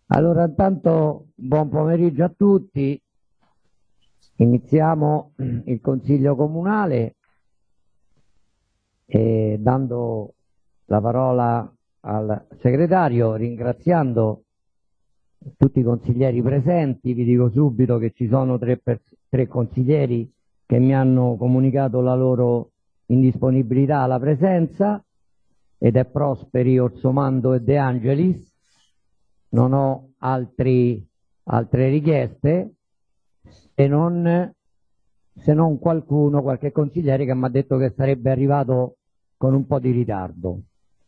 Allora, intanto buon pomeriggio a tutti. Iniziamo il Consiglio Comunale dando la parola al segretario, ringraziando tutti i consiglieri presenti. Vi dico subito che ci sono tre consiglieri che mi hanno comunicato la loro indisponibilità alla presenza, ed è Prosperi, Orsomando e De Angelis. Non ho altre richieste, se non qualche consigliere che mi ha detto che sarebbe arrivato con un po' di ritardo.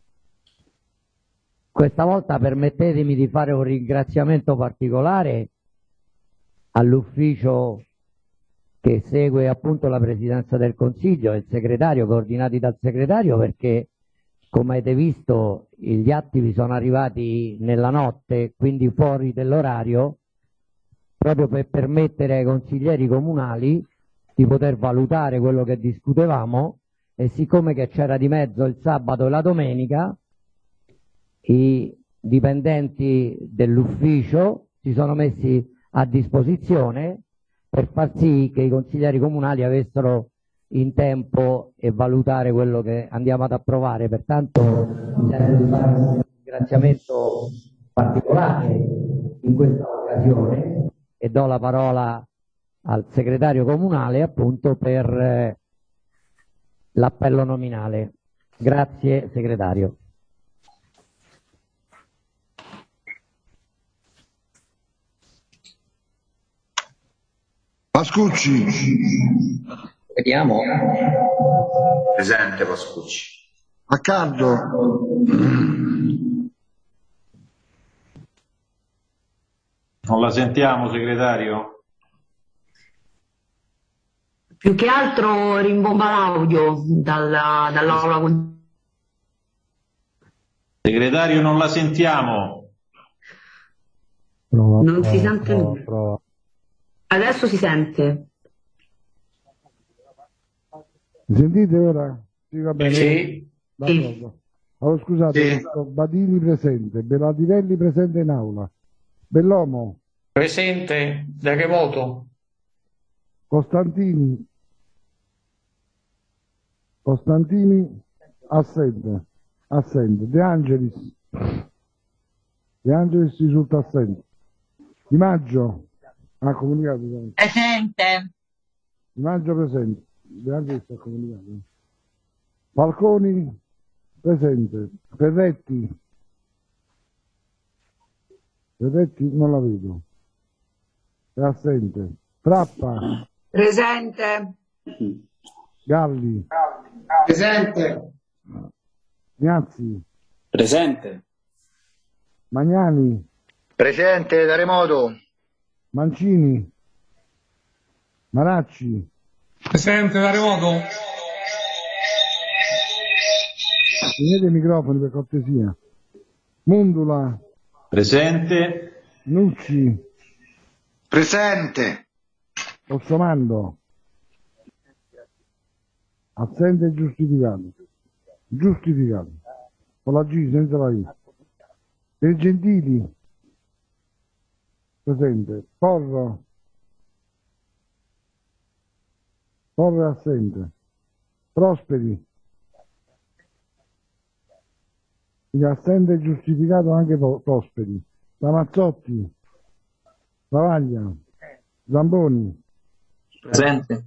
Questa volta permettetemi di fare un ringraziamento particolare all'ufficio che segue appunto la Presidenza del Consiglio e il segretario, coordinati dal segretario, perché come avete visto gli atti vi sono arrivati nella notte, quindi fuori dell'orario, proprio per permettere ai consiglieri comunali di poter valutare quello che discutevamo, e siccome che c'era di mezzo il sabato e la domenica, i dipendenti dell'ufficio si sono messi a disposizione per far sì che i consiglieri comunali avessero in tempo e valutare quello che andiamo ad approvare. Pertanto mi sento di fare un ringraziamento particolare in questa occasione e do la parola al segretario comunale appunto per l'appello nominale. Grazie segretario. Pascucci. Vediamo. Presente Pascucci. Accardo. Non la sentiamo, segretario? Più che altro rimbomba l'audio dall'aula. Segretario, non la sentiamo. Non si sente nulla. Prova. Adesso si sente. Mi sentite ora? Sì, va bene. Sì. D'accordo. Allora, scusate, Sì. Badini presente, Bellativelli presente in aula, Bellomo, Presente, da che voto? Costantini assente, De Angelis risulta assente, Di Maggio, ha comunicato. Presente. Di Maggio presente, De Angelis ha comunicato. Falconi presente, Ferretti non la vedo, è assente. Frappa, Presente. Galli, Presente. Ignazzi, Presente. Magnani, Presente da remoto. Mancini, Maracci, Presente da remoto. tenete i microfoni per cortesia. Mundula, Presente. Nucci, Presente. Ossomando, assente e giustificato, con la G senza la I. Per Gentili, presente. Porro è assente. Prosperi, quindi assente e giustificato anche Prosperi. Ramazzotti, Travaglia, Zamboni, Presente.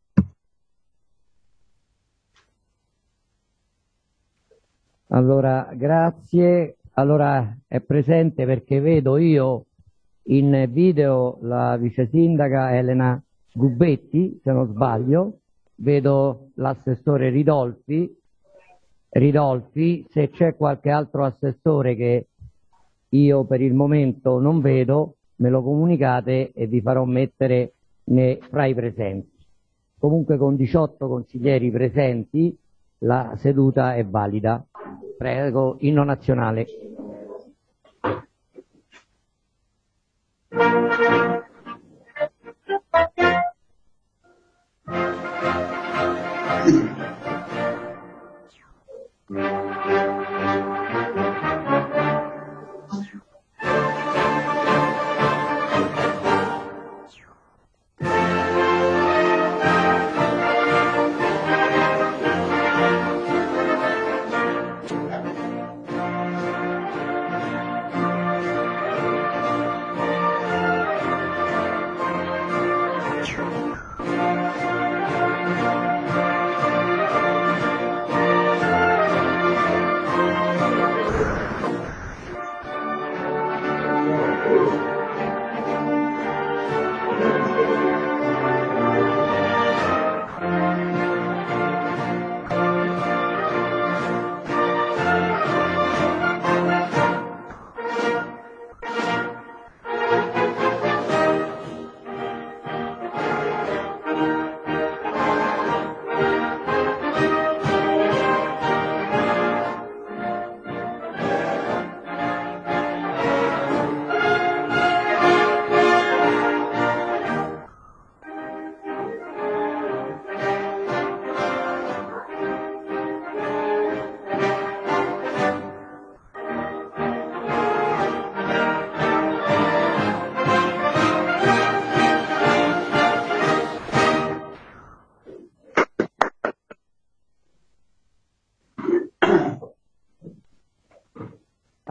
Allora, grazie. Allora, è presente perché vedo io in video la vice sindaca Elena Gubetti, se non sbaglio, vedo l'assessore Ridolfi, se c'è qualche altro assessore che io per il momento non vedo, me lo comunicate e vi farò mettere fra i presenti. Comunque con 18 consiglieri presenti la seduta è valida. Prego, inno nazionale.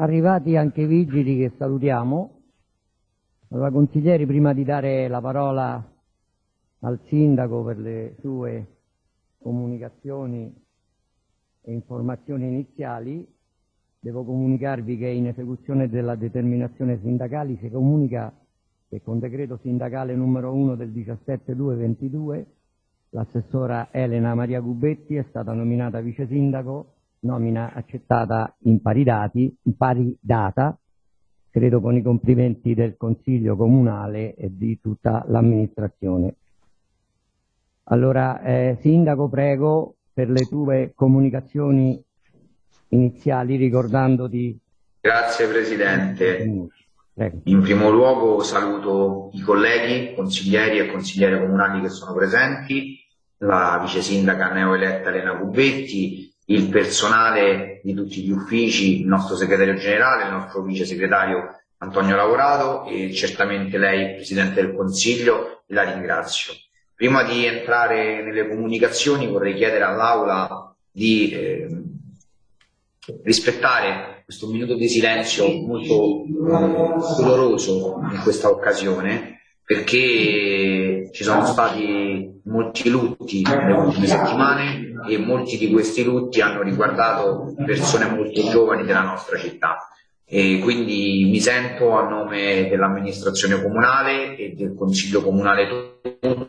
arrivati anche i vigili che salutiamo. Allora, consiglieri, prima di dare la parola al sindaco per le sue comunicazioni e informazioni iniziali, devo comunicarvi che in esecuzione della determinazione sindacale si comunica che con decreto sindacale numero 1 del 17/2/22 l'assessora Elena Maria Gubetti è stata nominata vice sindaco, nomina accettata in pari data, credo con i complimenti del Consiglio Comunale e di tutta l'amministrazione. Allora, Sindaco, prego per le tue comunicazioni iniziali, ricordandoti. Grazie Presidente. Prego. In primo luogo saluto i colleghi, consiglieri e consigliere comunali che sono presenti, la vice sindaca neoeletta Elena Gubetti, il personale di tutti gli uffici, il nostro segretario generale, il nostro vice segretario Antonio Lavorato e certamente lei, Presidente del Consiglio, e la ringrazio. Prima di entrare nelle comunicazioni vorrei chiedere all'Aula di rispettare questo minuto di silenzio molto doloroso in questa occasione, perché ci sono stati molti lutti nelle ultime settimane e molti di questi lutti hanno riguardato persone molto giovani della nostra città. E quindi mi sento a nome dell'amministrazione comunale e del Consiglio Comunale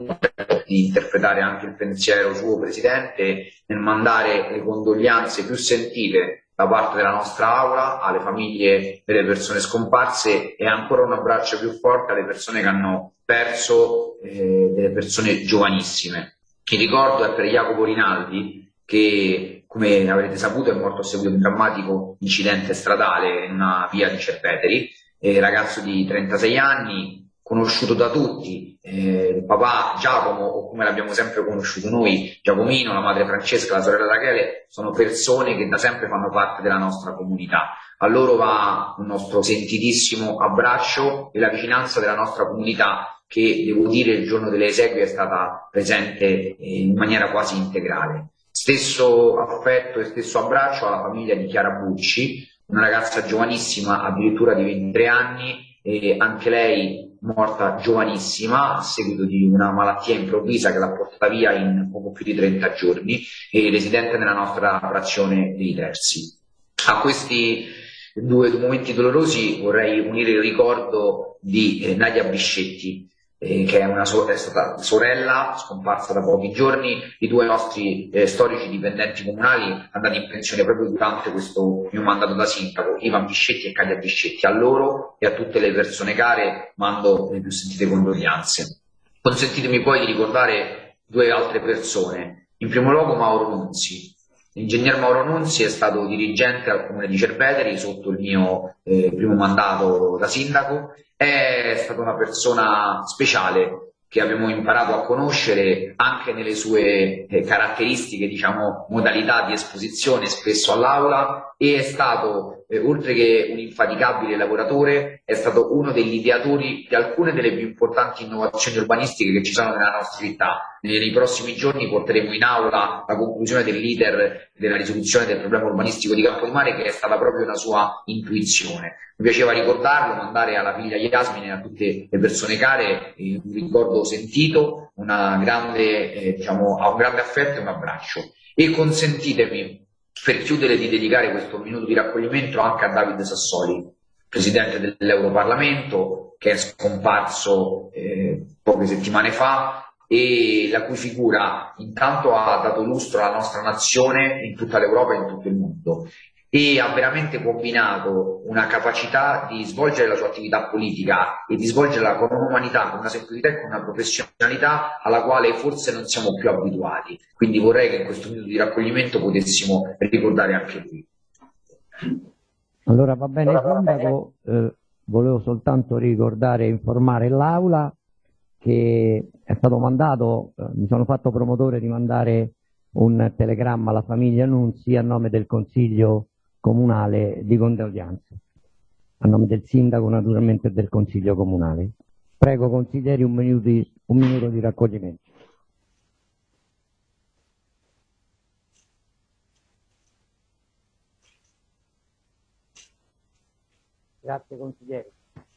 di interpretare anche il pensiero suo Presidente nel mandare le condoglianze più sentite da parte della nostra Aula alle famiglie delle persone scomparse e ancora un abbraccio più forte alle persone che hanno perso delle persone giovanissime. Il ricordo è per Jacopo Rinaldi che, come avrete saputo, è morto a seguito di un drammatico incidente stradale in una via di Cerveteri, ragazzo di 36 anni, conosciuto da tutti, il papà Giacomo, o come l'abbiamo sempre conosciuto noi, Giacomino, la madre Francesca, la sorella Rachele, sono persone che da sempre fanno parte della nostra comunità. A loro va un nostro sentitissimo abbraccio e la vicinanza della nostra comunità che, devo dire, il giorno delle esequie è stata presente in maniera quasi integrale. Stesso affetto e stesso abbraccio alla famiglia di Chiara Bucci, una ragazza giovanissima, addirittura di 23 anni, e anche lei morta giovanissima a seguito di una malattia improvvisa che l'ha portata via in poco più di 30 giorni e residente nella nostra frazione dei Terzi. A questi due momenti dolorosi vorrei unire il ricordo di Nadia Biscetti, che è stata sorella scomparsa da pochi giorni di due nostri storici dipendenti comunali andati in pensione proprio durante questo mio mandato da sindaco, Ivan Biscetti e Calia Biscetti. A loro e a tutte le persone care mando le più sentite condoglianze. Consentitemi poi di ricordare due altre persone. In primo luogo Mauro Nunzi. L'ingegner Mauro Nunzi è stato dirigente al comune di Cerveteri sotto il mio primo mandato da sindaco. È stata una persona speciale che abbiamo imparato a conoscere anche nelle sue caratteristiche, diciamo, modalità di esposizione spesso all'aula, e è stato, oltre che un infaticabile lavoratore, è stato uno degli ideatori di alcune delle più importanti innovazioni urbanistiche che ci sono nella nostra città. Nei prossimi giorni porteremo in aula la conclusione dell'iter della risoluzione del problema urbanistico di Campodimare, che è stata proprio una sua intuizione. Mi piaceva ricordarlo, mandare alla figlia Yasmin e a tutte le persone care un ricordo sentito, a un grande affetto e un abbraccio. E consentitemi, per chiudere, di dedicare questo minuto di raccoglimento anche a Davide Sassoli, Presidente dell'Europarlamento, che è scomparso poche settimane fa e la cui figura intanto ha dato lustro alla nostra nazione in tutta l'Europa e in tutto il mondo, e ha veramente combinato una capacità di svolgere la sua attività politica e di svolgerla con un'umanità, con una semplicità e con una professionalità alla quale forse non siamo più abituati. Quindi vorrei che in questo minuto di raccoglimento potessimo ricordare anche lui. Allora va bene, Sindaco, volevo soltanto ricordare e informare l'Aula che è stato mandato, mi sono fatto promotore di mandare un telegramma alla famiglia Nunzi a nome del Consiglio Comunale di condoglianze, a nome del Sindaco naturalmente e del Consiglio Comunale. Prego consiglieri un minuto di raccoglimento. Grazie consigliere.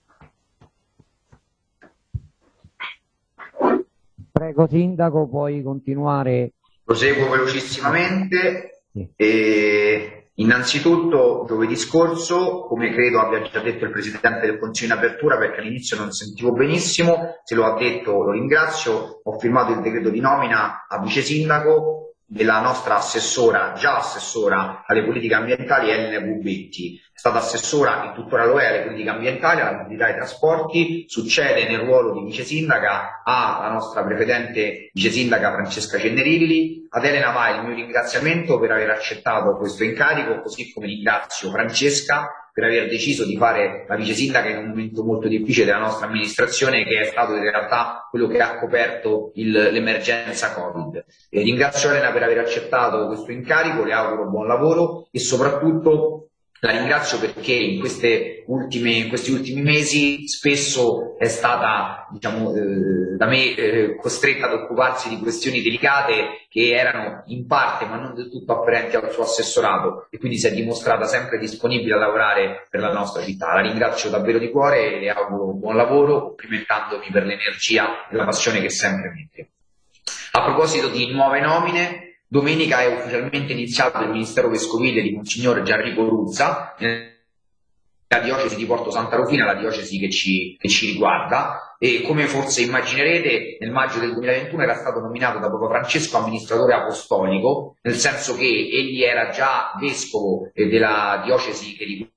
Prego Sindaco, puoi continuare. Proseguo velocissimamente. Sì. Innanzitutto, giovedì scorso, come credo abbia già detto il Presidente del Consiglio in apertura, perché all'inizio non sentivo benissimo, se lo ha detto lo ringrazio, ho firmato il decreto di nomina a vice sindaco della nostra assessora, già assessora alle politiche ambientali, Elena Bubetti. È stata assessora e tuttora lo è alle politiche ambientali, alla mobilità e ai trasporti, succede nel ruolo di vice sindaca alla nostra precedente vice sindaca Francesca Cennerilli. Ad Elena va il mio ringraziamento per aver accettato questo incarico, così come ringrazio Francesca per aver deciso di fare la vice sindaca in un momento molto difficile della nostra amministrazione, che è stato in realtà quello che ha coperto l'emergenza Covid. Ringrazio Elena per aver accettato questo incarico, le auguro buon lavoro e soprattutto la ringrazio perché in questi ultimi mesi spesso è stata, diciamo, da me costretta ad occuparsi di questioni delicate che erano in parte, ma non del tutto, afferenti al suo assessorato, e quindi si è dimostrata sempre disponibile a lavorare per la nostra città. La ringrazio davvero di cuore e le auguro buon lavoro, complimentandomi per l'energia e la passione che sempre mette. A proposito di nuove nomine, domenica è ufficialmente iniziato il Ministero Vescovile di Monsignor Gianrico Ruzza, la diocesi di Porto Santa Rufina, la diocesi che ci riguarda, e come forse immaginerete nel maggio del 2021 era stato nominato da Papa Francesco amministratore apostolico, nel senso che egli era già vescovo della diocesi che riguarda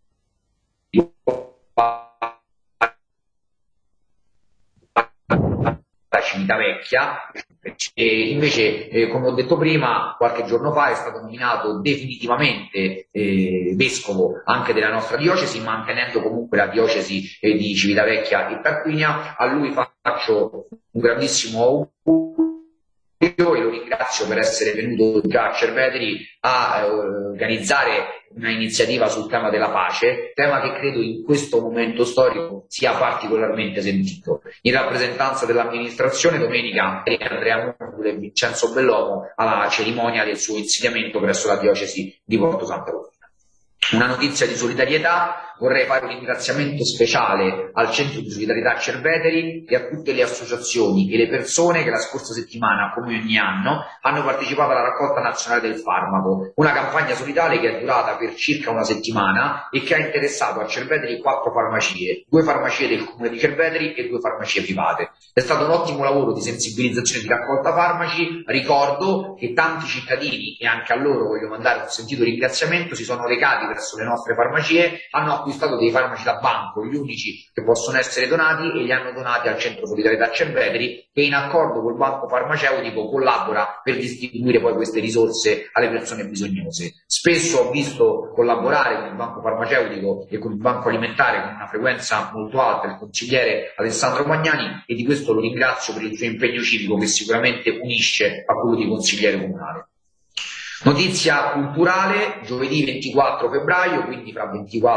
la Civitavecchia. E invece, come ho detto prima, qualche giorno fa è stato nominato definitivamente vescovo anche della nostra diocesi, mantenendo comunque la diocesi di Civitavecchia e Tarquinia. A lui faccio un grandissimo augurio e lo ringrazio per essere venuto già a Cerveteri a organizzare una iniziativa sul tema della pace, tema che credo in questo momento storico sia particolarmente sentito. In rappresentanza dell'amministrazione domenica Andrea Mundul e Vincenzo Bellomo alla cerimonia del suo insediamento presso la diocesi di Porto Santa Rufina. Una notizia di solidarietà: vorrei fare un ringraziamento speciale al Centro di Solidarietà Cerveteri e a tutte le associazioni e le persone che la scorsa settimana, come ogni anno, hanno partecipato alla raccolta nazionale del farmaco, una campagna solidale che è durata per circa una settimana e che ha interessato a Cerveteri 4 farmacie, 2 farmacie del comune di Cerveteri e 2 farmacie private. È stato un ottimo lavoro di sensibilizzazione e di raccolta farmaci. Ricordo che tanti cittadini, e anche a loro voglio mandare un sentito ringraziamento, si sono recati verso le nostre farmacie, hanno acquistato dei farmaci da banco, gli unici che possono essere donati, e li hanno donati al Centro Solidarietà Cerveteri, che in accordo col banco farmaceutico collabora per distribuire poi queste risorse alle persone bisognose. Spesso ho visto collaborare con il banco farmaceutico e con il banco alimentare con una frequenza molto alta il consigliere Alessandro Magnani, e di questo lo ringrazio per il suo impegno civico che sicuramente unisce a quello di consigliere comunale. Notizia culturale: giovedì 24 febbraio, quindi fra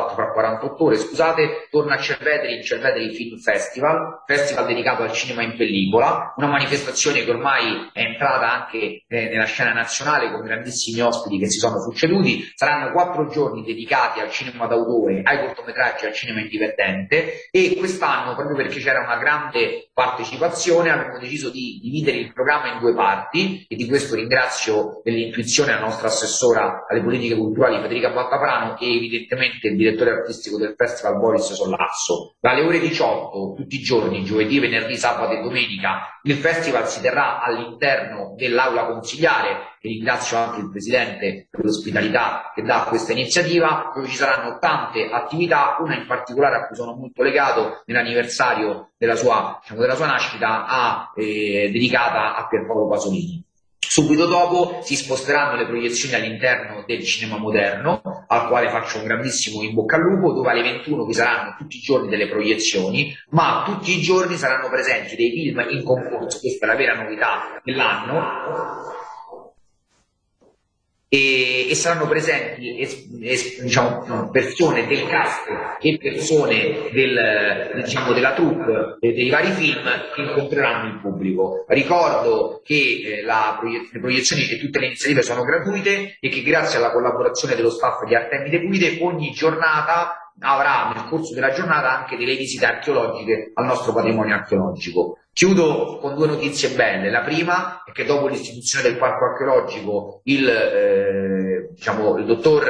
48 ore, scusate, torna a Cerveteri il Cerveteri Film Festival, festival dedicato al cinema in pellicola, una manifestazione che ormai è entrata anche nella scena nazionale con grandissimi ospiti che si sono succeduti. Saranno 4 giorni dedicati al cinema d'autore, ai cortometraggi, al cinema indipendente, e quest'anno, proprio perché c'era una grande partecipazione, abbiamo deciso di dividere il programma in 2 parti, e di questo ringrazio dell'intuizione la nostra assessora alle politiche culturali Federica Battaprano e evidentemente il direttore artistico del festival Boris Sollazzo. Dalle ore 18 tutti i giorni, giovedì, venerdì, sabato e domenica, il festival si terrà all'interno dell'aula consigliare, e ringrazio anche il Presidente per l'ospitalità che dà a questa iniziativa, dove ci saranno tante attività, una in particolare a cui sono molto legato nell'anniversario della sua nascita, dedicata a Pierpaolo Pasolini. Subito dopo si sposteranno le proiezioni all'interno del cinema moderno, al quale faccio un grandissimo in bocca al lupo, dove alle 21 vi saranno tutti i giorni delle proiezioni, ma tutti i giorni saranno presenti dei film in concorso. Questa è la vera novità dell'anno. E saranno presenti persone del cast e persone della troupe dei vari film che incontreranno il pubblico. Ricordo che le proiezioni e tutte le iniziative sono gratuite e che grazie alla collaborazione dello staff di Artemide Guide ogni giornata avrà nel corso della giornata anche delle visite archeologiche al nostro patrimonio archeologico. Chiudo con due notizie belle. La prima è che dopo l'istituzione del parco archeologico il dottor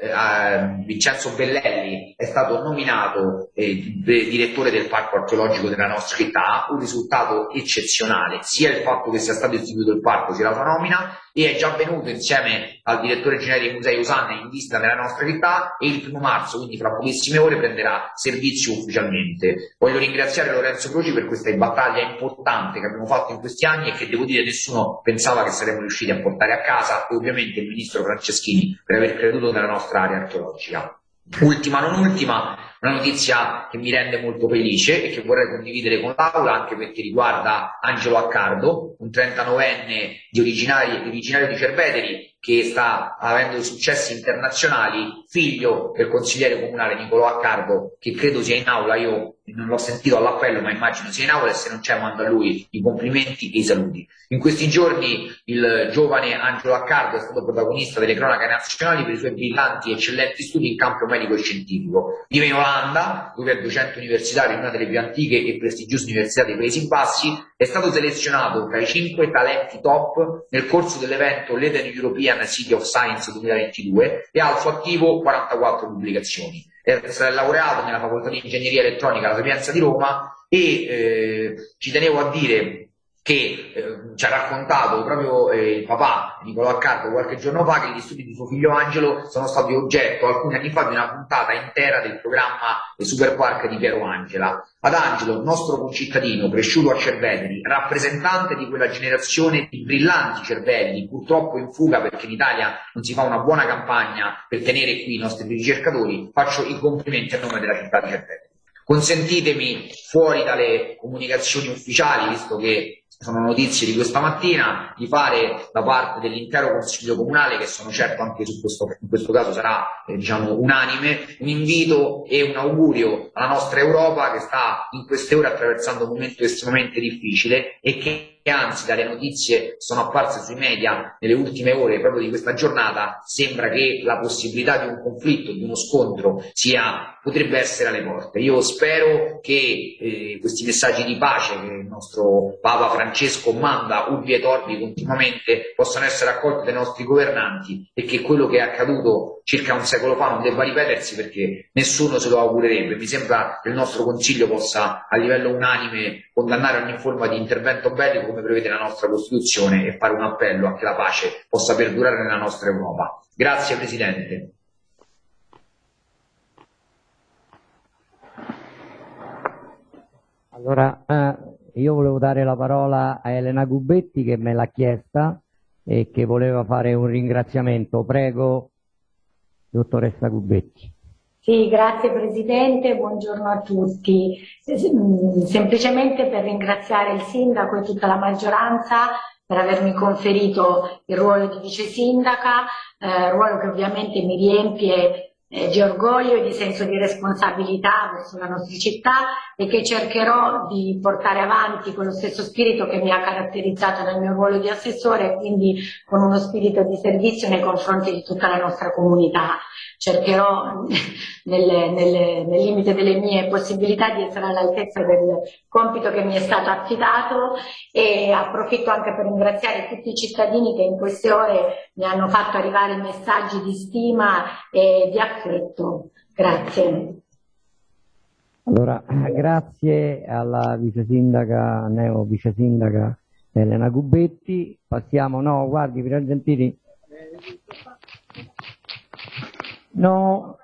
Vincenzo Bellelli è stato nominato direttore del parco archeologico della nostra città, un risultato eccezionale, sia il fatto che sia stato istituito il parco sia la sua nomina, e è già venuto insieme al direttore generale dei musei Osanna in visita nella nostra città e il 1° marzo, quindi fra pochissime ore, prenderà servizio ufficialmente. Voglio ringraziare Lorenzo Croci per questa battaglia importante che abbiamo fatto in questi anni e che, devo dire, nessuno pensava che saremmo riusciti a portare a casa, e ovviamente il ministro Franceschini per aver creduto nella nostra area archeologica. Ultima, non ultima, una notizia che mi rende molto felice e che vorrei condividere con l'Aula, anche perché riguarda Angelo Accardo, un 39enne originario di Cerveteri, che sta avendo successi internazionali, figlio del consigliere comunale Nicolò Accardo, che credo sia in aula. Io non l'ho sentito all'appello, ma immagino sia in aula, e se non c'è mando a lui i complimenti e i saluti. In questi giorni il giovane Angelo Accardo è stato protagonista delle cronache nazionali per i suoi brillanti e eccellenti studi in campo medico e scientifico. Vive in Olanda, dove è docente universitario in una delle più antiche e prestigiose università dei Paesi Bassi. È stato selezionato tra i 5 talenti top nel corso dell'evento l'Eden European City of Science 2022 e ha al suo attivo 44 pubblicazioni. È laureato nella facoltà di ingegneria elettronica alla Sapienza di Roma e ci tenevo a dire che ci ha raccontato proprio il papà Nicolò Accardo qualche giorno fa che gli studi di suo figlio Angelo sono stati oggetto alcuni anni fa di una puntata intera del programma Super Quark di Piero Angela. Ad Angelo, il nostro concittadino cresciuto a Cerveteri, rappresentante di quella generazione di brillanti cervelli, purtroppo in fuga perché in Italia non si fa una buona campagna per tenere qui i nostri ricercatori, faccio i complimenti a nome della città di Cerveteri. Consentitemi, fuori dalle comunicazioni ufficiali, visto che sono notizie di questa mattina, di fare da parte dell'intero Consiglio Comunale, che sono certo anche in questo caso sarà unanime, un invito e un augurio alla nostra Europa, che sta in queste ore attraversando un momento estremamente difficile e che anzi, dalle notizie sono apparse sui media nelle ultime ore proprio di questa giornata, sembra che la possibilità di un conflitto, di uno scontro potrebbe essere alle porte. Io spero che questi messaggi di pace che il nostro Papa Francesco manda urbi et orbi continuamente possano essere accolti dai nostri governanti e che quello che è accaduto circa un secolo fa non debba ripetersi, perché nessuno se lo augurerebbe. Mi sembra che il nostro Consiglio possa a livello unanime condannare ogni forma di intervento bellico come prevede la nostra Costituzione e fare un appello a che la pace possa perdurare nella nostra Europa. Grazie Presidente. Allora, io volevo dare la parola a Elena Gubetti, che me l'ha chiesta e che voleva fare un ringraziamento. Prego, dottoressa Gubetti. Sì, grazie Presidente, buongiorno a tutti. Semplicemente per ringraziare il Sindaco e tutta la maggioranza per avermi conferito il ruolo di vice sindaca, ruolo che ovviamente mi riempie di orgoglio e di senso di responsabilità verso la nostra città e che cercherò di portare avanti con lo stesso spirito che mi ha caratterizzato nel mio ruolo di assessore, quindi con uno spirito di servizio nei confronti di tutta la nostra comunità. Cercherò nel limite delle mie possibilità di essere all'altezza del compito che mi è stato affidato e approfitto anche per ringraziare tutti i cittadini che in queste ore mi hanno fatto arrivare messaggi di stima e di affetto. Grazie. Allora, grazie alla vice sindaca, neo vice sindaca Elena Gubetti. Passiamo, no, guardi, Piero Gentili. No,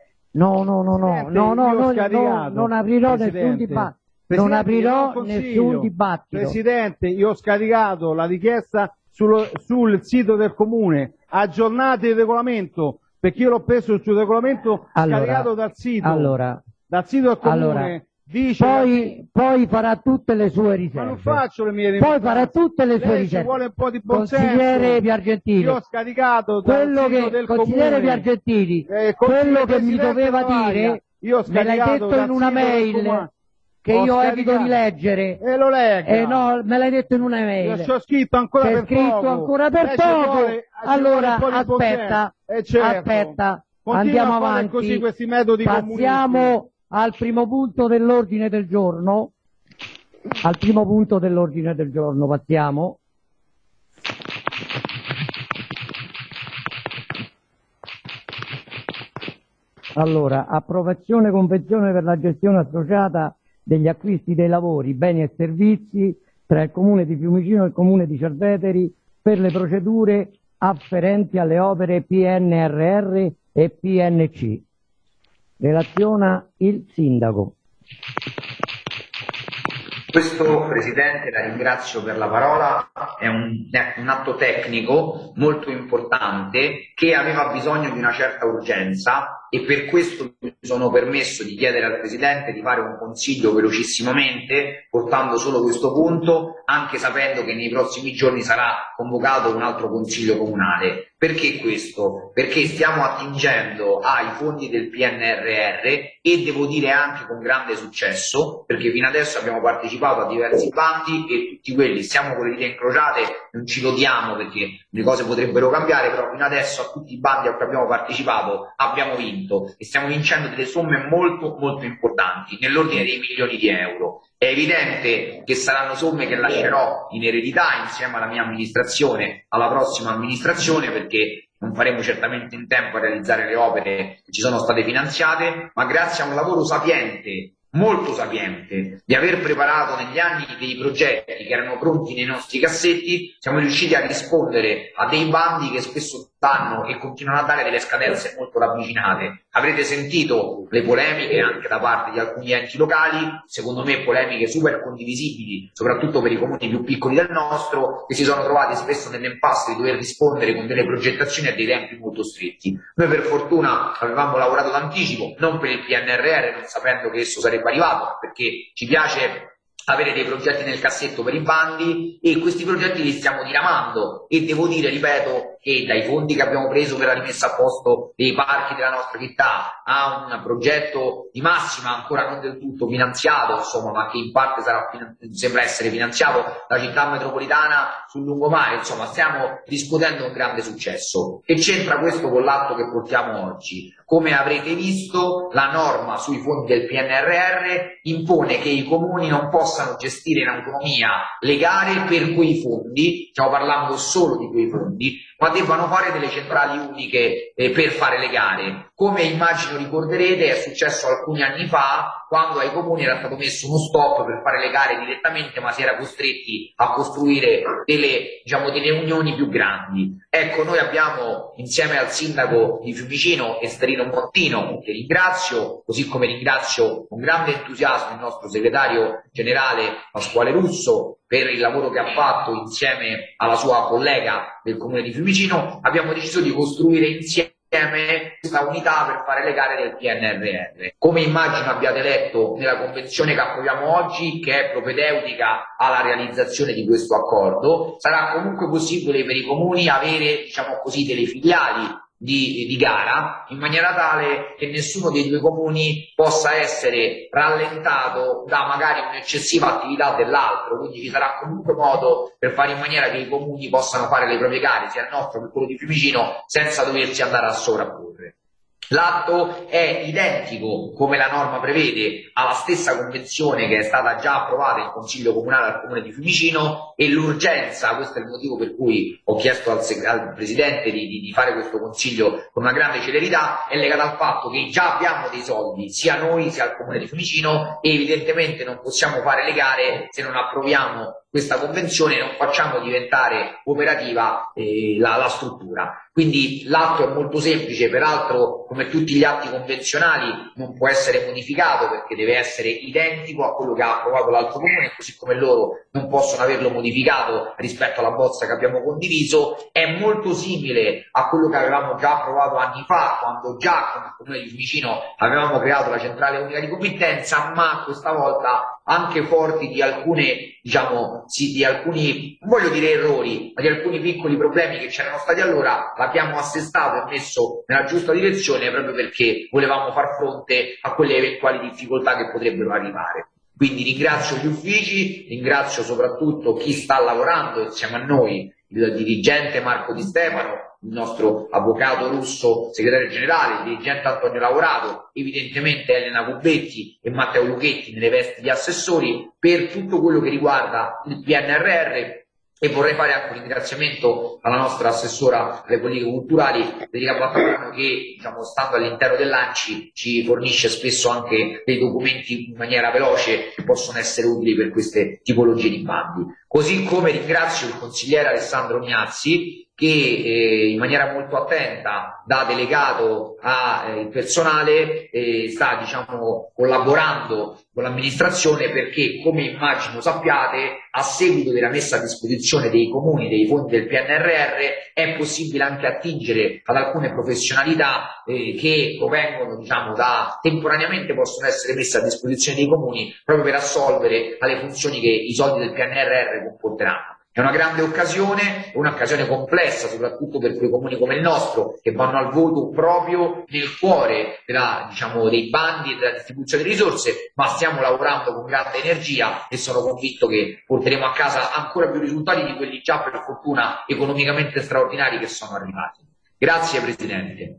non aprirò nessun dibattito. Non aprirò nessun dibattito. Presidente, io ho scaricato la richiesta sul sito del Comune, aggiornate il regolamento, perché io l'ho preso sul regolamento scaricato dal sito del Comune. Dice poi farà tutte le sue riserve. Ma non faccio le mie riserve. Poi farà tutte le sue riserve. Ci vuole un po' di consigliere Piargentini. Io ho scaricato quello che del consigliere Piargentini, quello che mi doveva dire, me l'hai detto in una mail che io evito di leggere. E lo legga. No, me l'hai detto in una mail. Io ci ho scritto ancora per poco. Allora aspetta. Andiamo a fare avanti. così questi metodi Passiamo al primo punto dell'ordine del giorno. Al primo punto dell'ordine del giorno passiamo. Allora, approvazione convenzione per la gestione associata degli acquisti dei lavori, beni e servizi tra il Comune di Fiumicino e il Comune di Cerveteri per le procedure afferenti alle opere PNRR e PNC. Relaziona il Sindaco. Questo, Presidente, la ringrazio per la parola, è un atto tecnico molto importante che aveva bisogno di una certa urgenza e per questo mi sono permesso di chiedere al Presidente di fare un consiglio velocissimamente, portando solo questo punto, anche sapendo che nei prossimi giorni sarà convocato un altro consiglio comunale. Perché questo? Perché stiamo attingendo ai fondi del PNRR e devo dire anche con grande successo, perché fino adesso abbiamo partecipato a diversi bandi e tutti quelli siamo con le dita incrociate, non ci lodiamo perché le cose potrebbero cambiare, però fino adesso a tutti i bandi a cui abbiamo partecipato abbiamo vinto e stiamo vincendo delle somme molto molto importanti, nell'ordine dei milioni di euro. È evidente che saranno somme che lascerò in eredità insieme alla mia amministrazione, alla prossima amministrazione, perché non faremo certamente in tempo a realizzare le opere che ci sono state finanziate, ma grazie a un lavoro sapiente, molto sapiente, di aver preparato negli anni dei progetti che erano pronti nei nostri cassetti, siamo riusciti a rispondere a dei bandi che spesso danno e continuano a dare delle scadenze molto ravvicinate. Avrete sentito le polemiche anche da parte di alcuni enti locali, secondo me polemiche super condivisibili, soprattutto per i comuni più piccoli del nostro, che si sono trovati spesso nell'impasse di dover rispondere con delle progettazioni a dei tempi molto stretti. Noi per fortuna avevamo lavorato d'anticipo, non per il PNRR, non sapendo che esso sarebbe arrivato, perché ci piace avere dei progetti nel cassetto per i bandi e questi progetti li stiamo diramando e devo dire, ripeto, che dai fondi che abbiamo preso per la rimessa a posto dei parchi della nostra città a un progetto di massima ancora non del tutto finanziato, insomma, ma che in parte sembra essere finanziato, la città metropolitana sul lungomare, insomma, stiamo discutendo un grande successo. Che c'entra questo con l'atto che portiamo oggi? Come avrete visto, la norma sui fondi del PNRR impone che i comuni non possano gestire in autonomia le gare per quei fondi, stiamo parlando solo di quei fondi, ma debbano fare delle centrali uniche per fare le gare. Come immagino ricorderete è successo alcuni anni fa quando ai comuni era stato messo uno stop per fare le gare direttamente, ma si era costretti a costruire delle unioni più grandi. Ecco, noi abbiamo insieme al sindaco di Fiumicino, Esterino Montino, che ringrazio, così come ringrazio con grande entusiasmo il nostro segretario generale Pasquale Russo per il lavoro che ha fatto insieme alla sua collega del comune di Fiumicino, abbiamo deciso di costruire insieme questa unità per fare le gare del PNRR. Come immagino abbiate letto nella convenzione che approviamo oggi, che è propedeutica alla realizzazione di questo accordo, sarà comunque possibile per i comuni avere, diciamo così, delle filiali di gara, in maniera tale che nessuno dei due comuni possa essere rallentato da magari un'eccessiva attività dell'altro, quindi ci sarà comunque modo per fare in maniera che i comuni possano fare le proprie gare, sia il nostro che quello di Fiumicino, senza doversi andare a sovrapporre. L'atto è identico, come la norma prevede, alla stessa convenzione che è stata già approvata in Consiglio Comunale al Comune di Fiumicino e l'urgenza, questo è il motivo per cui ho chiesto al Presidente di fare questo Consiglio con una grande celerità, è legata al fatto che già abbiamo dei soldi, sia noi sia il Comune di Fiumicino, e evidentemente non possiamo fare le gare se non approviamo questa convenzione e non facciamo diventare operativa la struttura. Quindi l'atto è molto semplice, peraltro come tutti gli atti convenzionali non può essere modificato perché deve essere identico a quello che ha approvato l'altro comune, così come loro non possono averlo modificato rispetto alla bozza che abbiamo condiviso. È molto simile a quello che avevamo già approvato anni fa, quando già con il comune di Fiumicino avevamo creato la centrale unica di committenza, ma questa volta anche forti di alcune, diciamo, sì, di alcuni, non voglio dire errori, ma di alcuni piccoli problemi che c'erano stati allora, l'abbiamo assestato e messo nella giusta direzione proprio perché volevamo far fronte a quelle eventuali difficoltà che potrebbero arrivare. Quindi ringrazio gli uffici, ringrazio soprattutto chi sta lavorando insieme a noi, il dirigente Marco Di Stefano, il nostro avvocato Russo, segretario generale, il dirigente Antonio Lavorato, evidentemente Elena Cubetti e Matteo Luchetti nelle vesti di assessori per tutto quello che riguarda il PNRR. E vorrei fare anche un ringraziamento alla nostra assessora alle politiche culturali, Federica Battaglino, che diciamo, stando all'interno dell'ANCI ci fornisce spesso anche dei documenti in maniera veloce che possono essere utili per queste tipologie di bandi. Così come ringrazio il consigliere Alessandro Gnazzi, che in maniera molto attenta da delegato al personale sta diciamo, collaborando con l'amministrazione perché, come immagino sappiate, a seguito della messa a disposizione dei comuni dei fondi del PNRR è possibile anche attingere ad alcune professionalità che provengono diciamo, temporaneamente possono essere messe a disposizione dei comuni proprio per assolvere alle funzioni che i soldi del PNRR comporteranno. È una grande occasione, un'occasione complessa, soprattutto per quei comuni come il nostro, che vanno al voto proprio nel cuore diciamo, dei bandi e della distribuzione di risorse, ma stiamo lavorando con grande energia e sono convinto che porteremo a casa ancora più risultati di quelli già per fortuna economicamente straordinari che sono arrivati. Grazie Presidente.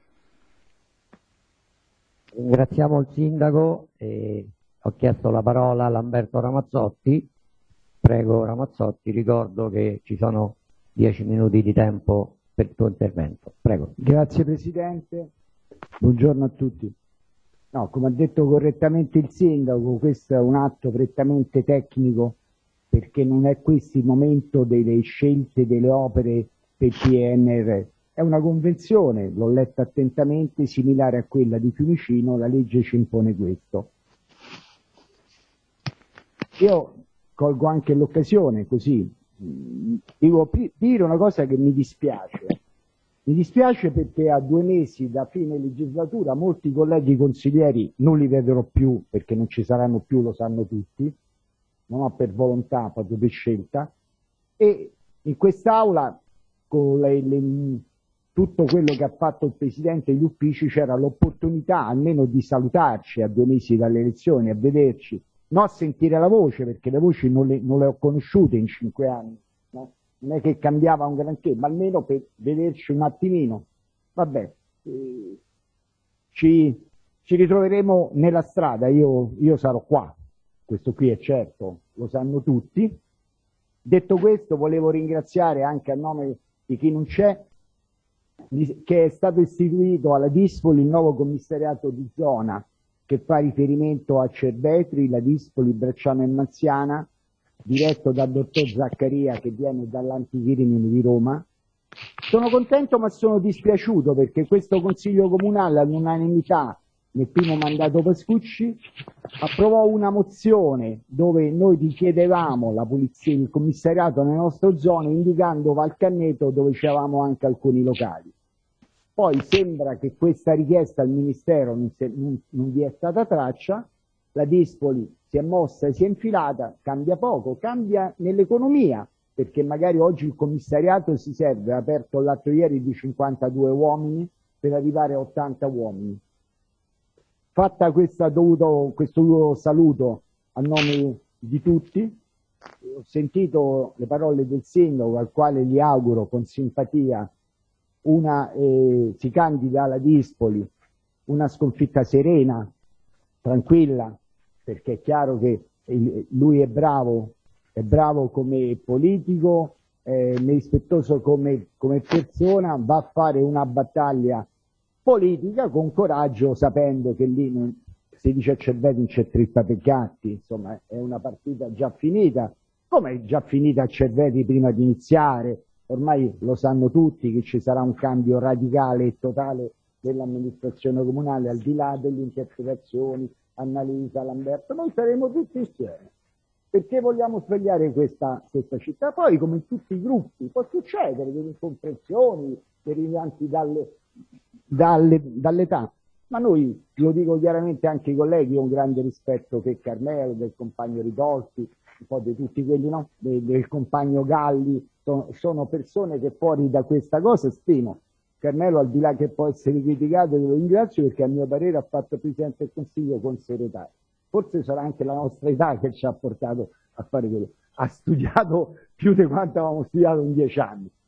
Ringraziamo il Sindaco e ho chiesto la parola a Lamberto Ramazzotti. Prego Ramazzotti, ricordo che ci sono 10 minuti di tempo per il tuo intervento. Prego. Grazie Presidente, buongiorno a tutti. No, come ha detto correttamente il Sindaco, questo è un atto prettamente tecnico perché non è questo il momento delle scelte delle opere per PNRR. È una convenzione, l'ho letta attentamente, similare a quella di Fiumicino, la legge ci impone questo. Io colgo anche l'occasione, così, devo dire una cosa che mi dispiace. Mi dispiace perché a 2 mesi da fine legislatura molti colleghi consiglieri non li vedrò più perché non ci saranno più, lo sanno tutti, non ho per volontà, proprio per scelta, e in quest'aula con tutto quello che ha fatto il Presidente degli uffici c'era l'opportunità almeno di salutarci a 2 mesi dalle elezioni, a vederci, non a sentire la voce, perché le voci non le ho conosciute in 5 anni, no? Non è che cambiava un granché, ma almeno per vederci un attimino. Vabbè, ci ritroveremo nella strada, io sarò qua, questo qui è certo, lo sanno tutti. Detto questo, volevo ringraziare anche a nome di chi non c'è, che è stato istituito alla Dispoli il nuovo commissariato di zona, che fa riferimento a Cervetri, la Dispoli, Bracciano e Marziana, diretto dal dottor Zaccaria che viene dall'Antichirinino di Roma. Sono contento ma sono dispiaciuto perché questo Consiglio Comunale all'unanimità nel primo mandato Pascucci approvò una mozione dove noi richiedevamo la polizia, il commissariato nelle nostre zone indicando Valcanneto dove c'eravamo anche alcuni locali. Poi sembra che questa richiesta al Ministero non vi è stata traccia, la Dispoli si è mossa e si è infilata, cambia poco, cambia nell'economia, perché magari oggi il commissariato si serve, ha aperto l'altro ieri di 52 uomini per arrivare a 80 uomini. Fatta questo dovuto saluto a nome di tutti, ho sentito le parole del Sindaco al quale gli auguro con simpatia si candida alla Dispoli, una sconfitta serena, tranquilla, perché è chiaro che lui è bravo come politico, rispettoso come persona, va a fare una battaglia politica con coraggio, sapendo che lì si dice a Cervetri non c'è trippa per gatti, insomma è una partita già finita, come è già finita a Cervetri prima di iniziare. Ormai lo sanno tutti che ci sarà un cambio radicale e totale dell'amministrazione comunale, al di là delle interpretazioni, Annalisa, Lamberto, noi saremo tutti insieme, perché vogliamo svegliare questa città. Poi, come in tutti i gruppi, può succedere delle incomprensioni derivanti dall'età, ma noi, lo dico chiaramente anche ai colleghi, ho un grande rispetto per Carmelo, del compagno Ritolfi, un po' di tutti quelli, no? Del compagno Galli, sono persone che fuori da questa cosa stimo. Carmelo, al di là che può essere criticato, lo ringrazio perché a mio parere ha fatto Presidente del Consiglio con serietà. Forse sarà anche la nostra età che ci ha portato a fare quello. Ha studiato più di quanto avevamo studiato in 10 anni.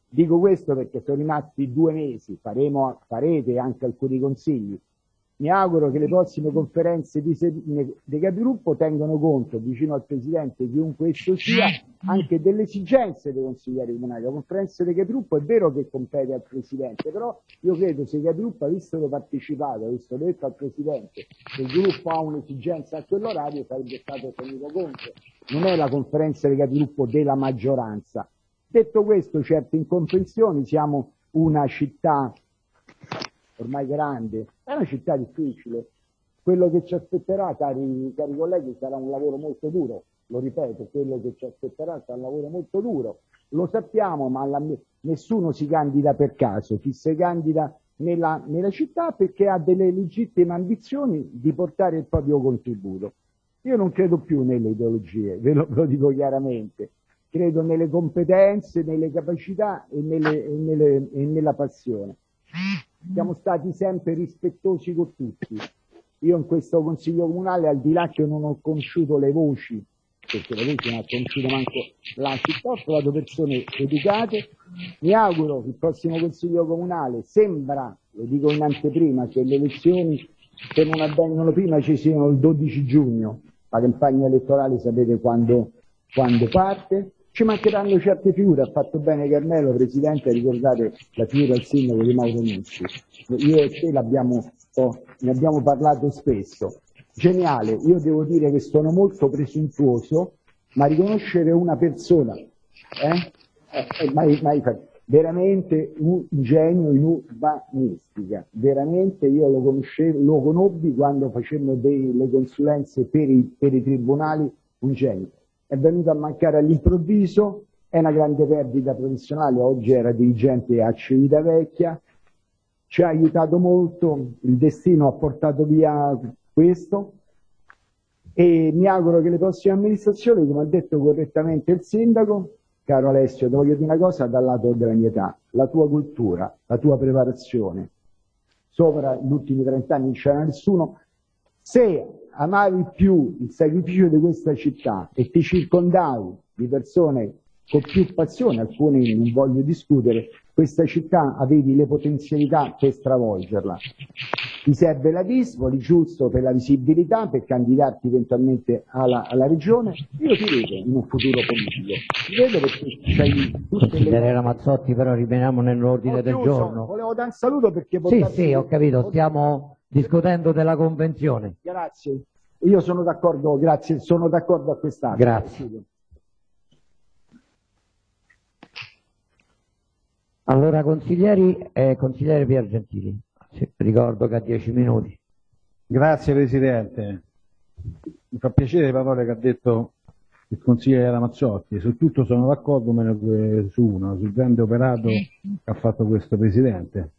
Dico questo perché sono rimasti 2 mesi, farete anche alcuni consigli. Mi auguro che le prossime conferenze dei capigruppo tengano conto, vicino al Presidente, chiunque esso sia, anche delle esigenze dei consiglieri comunali. La conferenza dei capigruppo è vero che compete al Presidente, però io credo se i capigruppo avessero partecipato, avessero detto al Presidente che il gruppo ha un'esigenza a quell'orario, sarebbe stato tenuto conto. Non è la conferenza dei capigruppo della maggioranza. Detto questo, certe incomprensioni, siamo una città ormai grande, è una città difficile. Quello che ci aspetterà, cari colleghi, sarà un lavoro molto duro, lo ripeto, quello che ci aspetterà sarà un lavoro molto duro. Lo sappiamo, ma nessuno si candida per caso, chi si candida nella città perché ha delle legittime ambizioni di portare il proprio contributo. Io non credo più nelle ideologie, ve lo dico chiaramente. Credo nelle competenze, nelle capacità e nella passione. Siamo stati sempre rispettosi con tutti. Io in questo Consiglio Comunale, al di là che non ho conosciuto le voci, perché le voci non ho conosciuto manco la città, ho trovato persone educate. Mi auguro che il prossimo Consiglio Comunale, sembra, lo dico in anteprima, che le elezioni, se non avvengono prima, ci siano il 12 giugno. La campagna elettorale sapete quando parte. Ci mancheranno certe figure, ha fatto bene Carmelo, Presidente, a ricordare la figura del sindaco di Mauro Mussi. Io e te ne abbiamo parlato spesso. Geniale, io devo dire che sono molto presuntuoso, ma riconoscere una persona, veramente un genio in urbanistica, veramente io lo conobbi quando facemmo le consulenze per i tribunali, un genio. È venuto a mancare all'improvviso, è una grande perdita professionale, oggi era dirigente a Civitavecchia, ci ha aiutato molto, il destino ha portato via questo e mi auguro che le prossime amministrazioni, come ha detto correttamente il sindaco, caro Alessio, ti voglio dire una cosa dal lato della mia età, la tua cultura, la tua preparazione, sopra gli ultimi 30 anni non c'era nessuno, se amavi più il sacrificio di questa città e ti circondavi di persone con più passione, alcuni non voglio discutere, questa città avevi le potenzialità per stravolgerla. Ti serve la Dispoli, giusto per la visibilità, per candidarti eventualmente alla regione. Io ti vedo in un futuro politico, ti vedo perché c'hai tutte le... Ramazzotti, però rimaniamo nell'ordine del giorno. Volevo dare un saluto perché... Sì, ho capito, stiamo discutendo della convenzione. Grazie. Io sono d'accordo, grazie, sono d'accordo a quest'anno. Grazie. Allora, consigliere Piergentili, ricordo che ha 10 minuti. Grazie Presidente. Mi fa piacere le parole che ha detto il consigliere Ramazzotti. Su tutto sono d'accordo, meno che su uno, sul grande operato che ha fatto questo Presidente.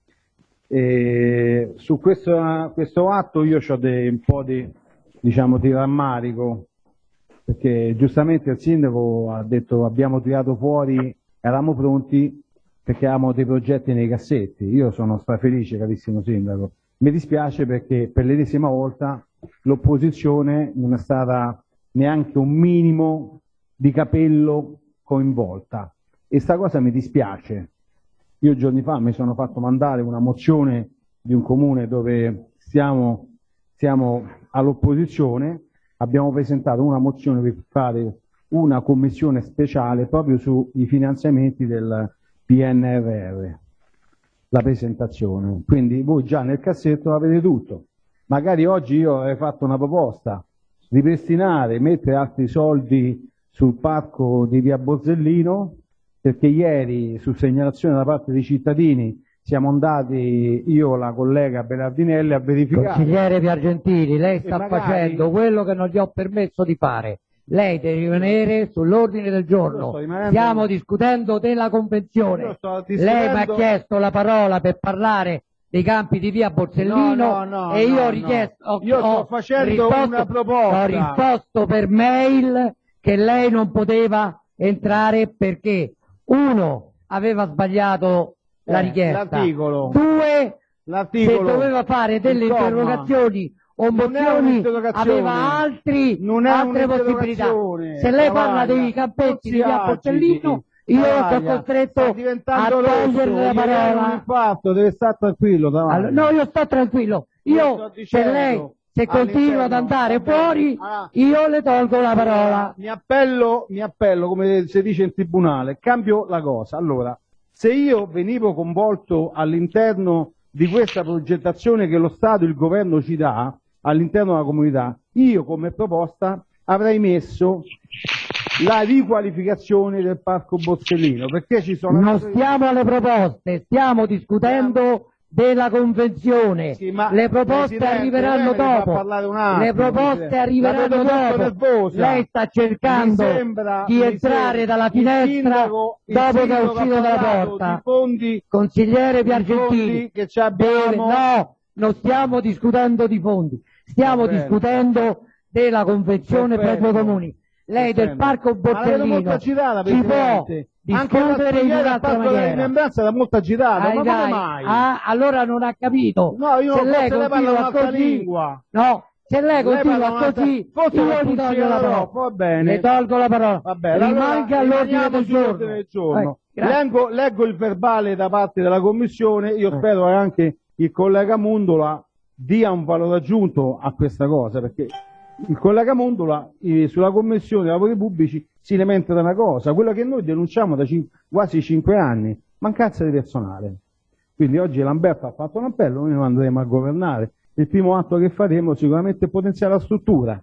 E su questo atto io ho un po' di rammarico, perché giustamente il sindaco ha detto abbiamo tirato fuori, eravamo pronti perché avevamo dei progetti nei cassetti. Io sono strafelice, carissimo sindaco. Mi dispiace perché per l'ennesima volta l'opposizione non è stata neanche un minimo di capello coinvolta e sta cosa mi dispiace. Io giorni fa mi sono fatto mandare una mozione di un comune dove siamo all'opposizione, abbiamo presentato una mozione per fare una commissione speciale proprio sui finanziamenti del PNRR, la presentazione. Quindi voi già nel cassetto avete tutto. Magari oggi io avrei fatto una proposta, ripristinare, mettere altri soldi sul parco di via Borsellino, perché ieri su segnalazione da parte dei cittadini siamo andati, io e la collega Berardinelli, a verificare. Consigliere Piergentili, lei sta facendo quello che non gli ho permesso di fare. Lei deve rimanere sull'ordine del giorno. Stiamo discutendo della convenzione. Lei mi ha chiesto la parola per parlare dei campi di via Borsellino e io ho richiesto. Io sto facendo una proposta. Ho risposto per mail che lei non poteva entrare perché uno aveva sbagliato la richiesta, l'articolo. Due, se doveva fare delle interrogazioni o mozioni aveva altre possibilità. Se lei parla dei campetti di via Borsellino Io sono costretto a togliere la parola. Un fatto, deve stare tranquillo. Allora, no, io sto tranquillo. Io, se lei continua ad andare fuori, io le tolgo la parola. Mi appello, come si dice in tribunale, cambio la cosa. Allora, se io venivo coinvolto all'interno di questa progettazione che lo Stato, il governo ci dà all'interno della comunità, io come proposta avrei messo la riqualificazione del Parco Borsellino, perché ci sono... Non stiamo alle proposte, stiamo discutendo della convenzione. Sì, ma le proposte arriveranno dopo. Le proposte arriveranno dopo. Lei sta cercando di entrare dalla finestra dopo che è uscito dalla porta. Consigliere Piergentini, che ci abbiamo... no, non stiamo discutendo di fondi, stiamo discutendo della convenzione fra i due comuni. Lei del Parco Borsellino ci può discutere in un'altra maniera. La rimembranza era molto agitata, ma come mai? Allora non ha capito. No, io se non lei continua così, lingua. No, se lei continua così, io gli tolgo la parola. Va bene. Le tolgo la parola. Rimanga all'ordine del giorno. Leggo il verbale da parte della Commissione, io spero che anche il collega Mundola dia un valore aggiunto a questa cosa, perché il collega Mondola sulla Commissione dei lavori pubblici si lamenta da una cosa, quella che noi denunciamo da quasi 5 anni, mancanza di personale. Quindi oggi Lamberto ha fatto un appello, noi non andremo a governare. Il primo atto che faremo sicuramente è potenziare la struttura,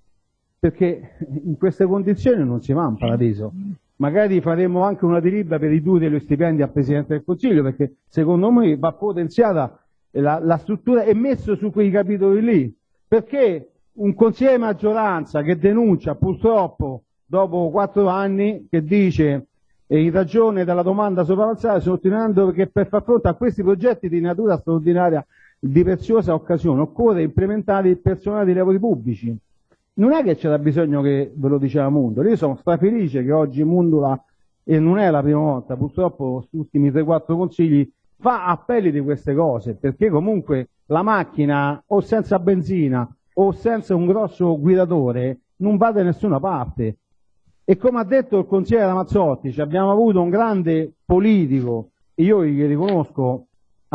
perché in queste condizioni non si va in paradiso. Magari faremo anche una delibera per ridurre lo stipendio al Presidente del Consiglio, perché secondo me va potenziata la struttura e messo su quei capitoli lì, perché un consigliere di maggioranza che denuncia purtroppo dopo 4 anni, che dice in ragione della domanda sopravanzata sto ottenendo perché per far fronte a questi progetti di natura straordinaria di preziosa occasione occorre implementare il personale dei lavori pubblici. Non è che c'era bisogno che ve lo diceva Mundola, io sono strafelice che oggi Mundola, e non è la prima volta, purtroppo gli ultimi 3-4 consigli, fa appelli di queste cose, perché comunque la macchina o senza benzina o senza un grosso guidatore non va da nessuna parte. E come ha detto il consigliere Ramazzotti, abbiamo avuto un grande politico, e io gli riconosco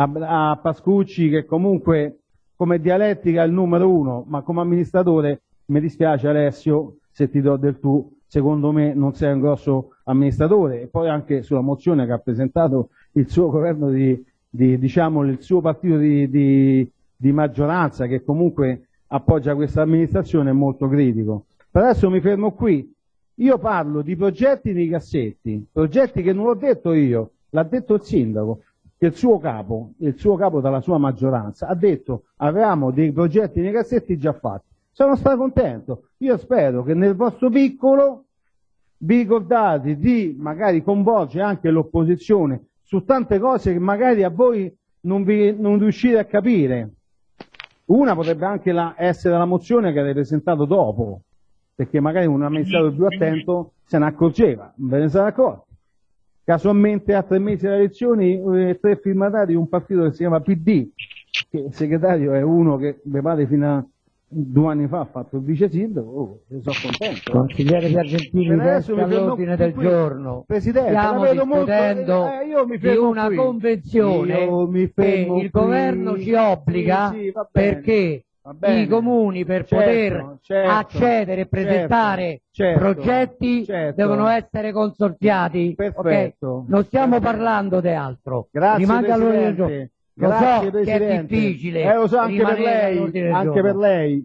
a Pascucci che comunque come dialettica è il numero 1, ma come amministratore mi dispiace Alessio se ti do del tu, secondo me non sei un grosso amministratore. E poi anche sulla mozione che ha presentato il suo governo diciamo il suo partito di maggioranza, che comunque appoggia questa amministrazione, è molto critico. Per adesso mi fermo qui. Io parlo di progetti nei cassetti, progetti che non l'ho detto io, l'ha detto il sindaco, che il suo capo dalla sua maggioranza ha detto avevamo dei progetti nei cassetti già fatti. Sono stato contento. Io spero che nel vostro piccolo vi ricordate di magari coinvolgere anche l'opposizione su tante cose che magari a voi non riuscite a capire. Una potrebbe anche essere la mozione che avete presentato dopo, perché magari un amministratore più attento se ne accorgeva, non ve ne sarà accorto. Casualmente a 3 mesi dalle elezioni 3 firmatari di un partito che si chiama PD, che il segretario è uno che mi pare fino a 2 anni fa ha fatto il vice sindaco, sono contento. Consigliere Piergentini, resta all'ordine del giorno. Presidente, stiamo discutendo di una convenzione che il governo ci obbliga perché i comuni per poter accedere e presentare progetti devono essere consorziati. Okay? Non stiamo parlando di altro. Grazie, rimanga all'ordine del giorno. Lo so Presidente. che è difficile, Lo so anche per lei.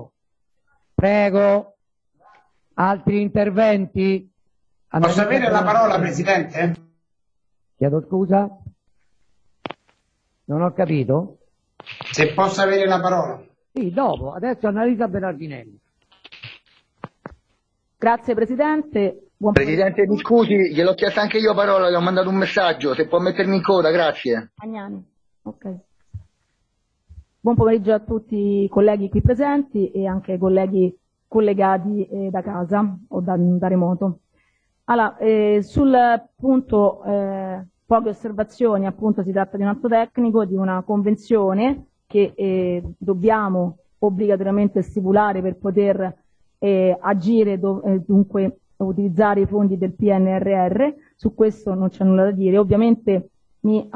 Prego. Altri interventi? Posso avere la parola, Presidente? Chiedo scusa? Non ho capito? Se posso avere la parola. Sì, dopo. Adesso Annalisa Berardinelli. Grazie Presidente. Presidente, mi scusi, gliel'ho chiesto anche io parola, le ho mandato un messaggio, se può mettermi in coda, grazie. Agnani. Ok. Buon pomeriggio a tutti i colleghi qui presenti e anche ai colleghi collegati da casa o da remoto. Allora, sul punto poche osservazioni, appunto si tratta di un atto tecnico, di una convenzione che dobbiamo obbligatoriamente stipulare per poter agire dunque utilizzare i fondi del PNRR, su questo non c'è nulla da dire. Ovviamente mi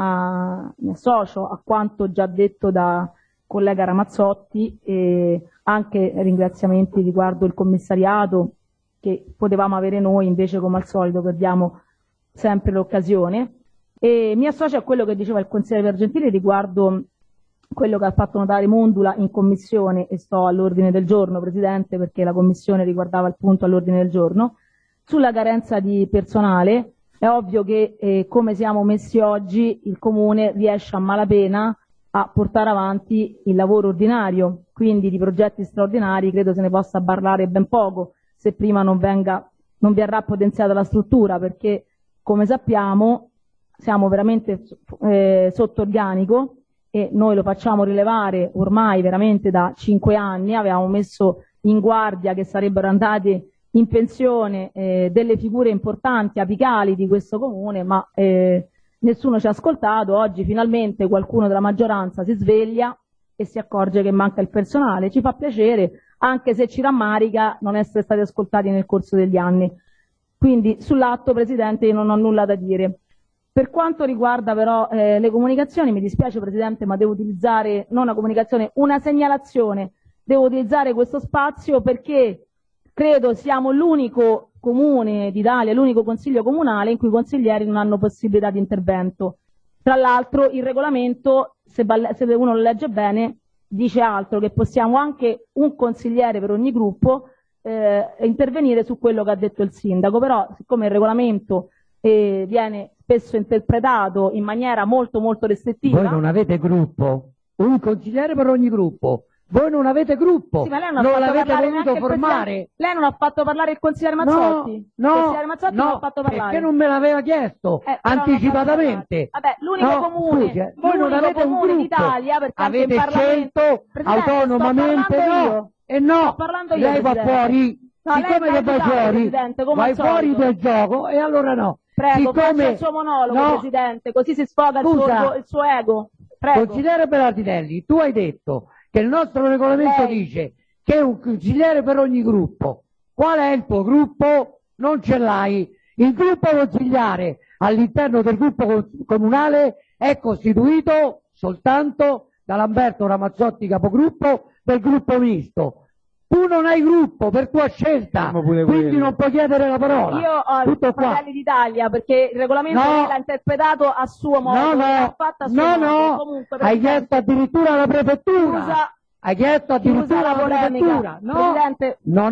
associo a quanto già detto da collega Ramazzotti e anche ringraziamenti riguardo il commissariato che potevamo avere noi, invece come al solito perdiamo sempre l'occasione. E mi associo a quello che diceva il consigliere Piergentili riguardo quello che ha fatto notare Mondula in commissione, e sto all'ordine del giorno, Presidente, perché la commissione riguardava il punto all'ordine del giorno, sulla carenza di personale. È ovvio che come siamo messi oggi il Comune riesce a malapena a portare avanti il lavoro ordinario, quindi di progetti straordinari credo se ne possa parlare ben poco se prima non verrà potenziata la struttura, perché come sappiamo siamo veramente sotto organico e noi lo facciamo rilevare ormai veramente da 5 anni. Avevamo messo in guardia che sarebbero andate in pensione delle figure importanti, apicali di questo Comune, ma nessuno ci ha ascoltato. Oggi finalmente qualcuno della maggioranza si sveglia e si accorge che manca il personale. Ci fa piacere, anche se ci rammarica non essere stati ascoltati nel corso degli anni. Quindi sull'atto, Presidente, io non ho nulla da dire. Per quanto riguarda però le comunicazioni, mi dispiace Presidente, ma devo utilizzare, non una comunicazione, una segnalazione. Devo utilizzare questo spazio perché credo siamo l'unico comune d'Italia, l'unico consiglio comunale in cui i consiglieri non hanno possibilità di intervento. Tra l'altro il regolamento, se uno lo legge bene, dice altro, che possiamo anche un consigliere per ogni gruppo intervenire su quello che ha detto il sindaco, però siccome il regolamento viene spesso interpretato in maniera molto molto restrittiva. Voi non avete gruppo, un consigliere per ogni gruppo. Voi non avete gruppo, sì, ma lei non l'avete voluto formare. Lei non ha fatto parlare il consigliere Mazzotti? No, il consigliere Mazzotti non ha fatto parlare. Perché non me l'aveva chiesto anticipatamente. Vabbè, l'unico comune, scusi, voi non avete un gruppo d'Italia, perché avete anche in Parlamento, scelto autonomamente, no, e no, lei va fuori, no, siccome che vai fuori, vai fuori del gioco e allora no. Prego, faccia il suo monologo, Presidente, così si sfoga il suo ego. Prego. Consigliere Berardinelli, tu hai detto che il nostro regolamento dice che un consigliere per ogni gruppo. Qual è il tuo gruppo? Non ce l'hai. Il gruppo consigliare all'interno del gruppo comunale è costituito soltanto da Lamberto Ramazzotti, capogruppo del gruppo misto. Tu non hai gruppo per tua scelta, quindi non puoi chiedere la parola. Io ho Fratelli d'Italia perché il regolamento l'ha interpretato a suo modo, l'ha fatta a suo modo. Comunque, hai chiesto addirittura la prefettura. Hai chiesto addirittura la prefettura. No, Presidente. No,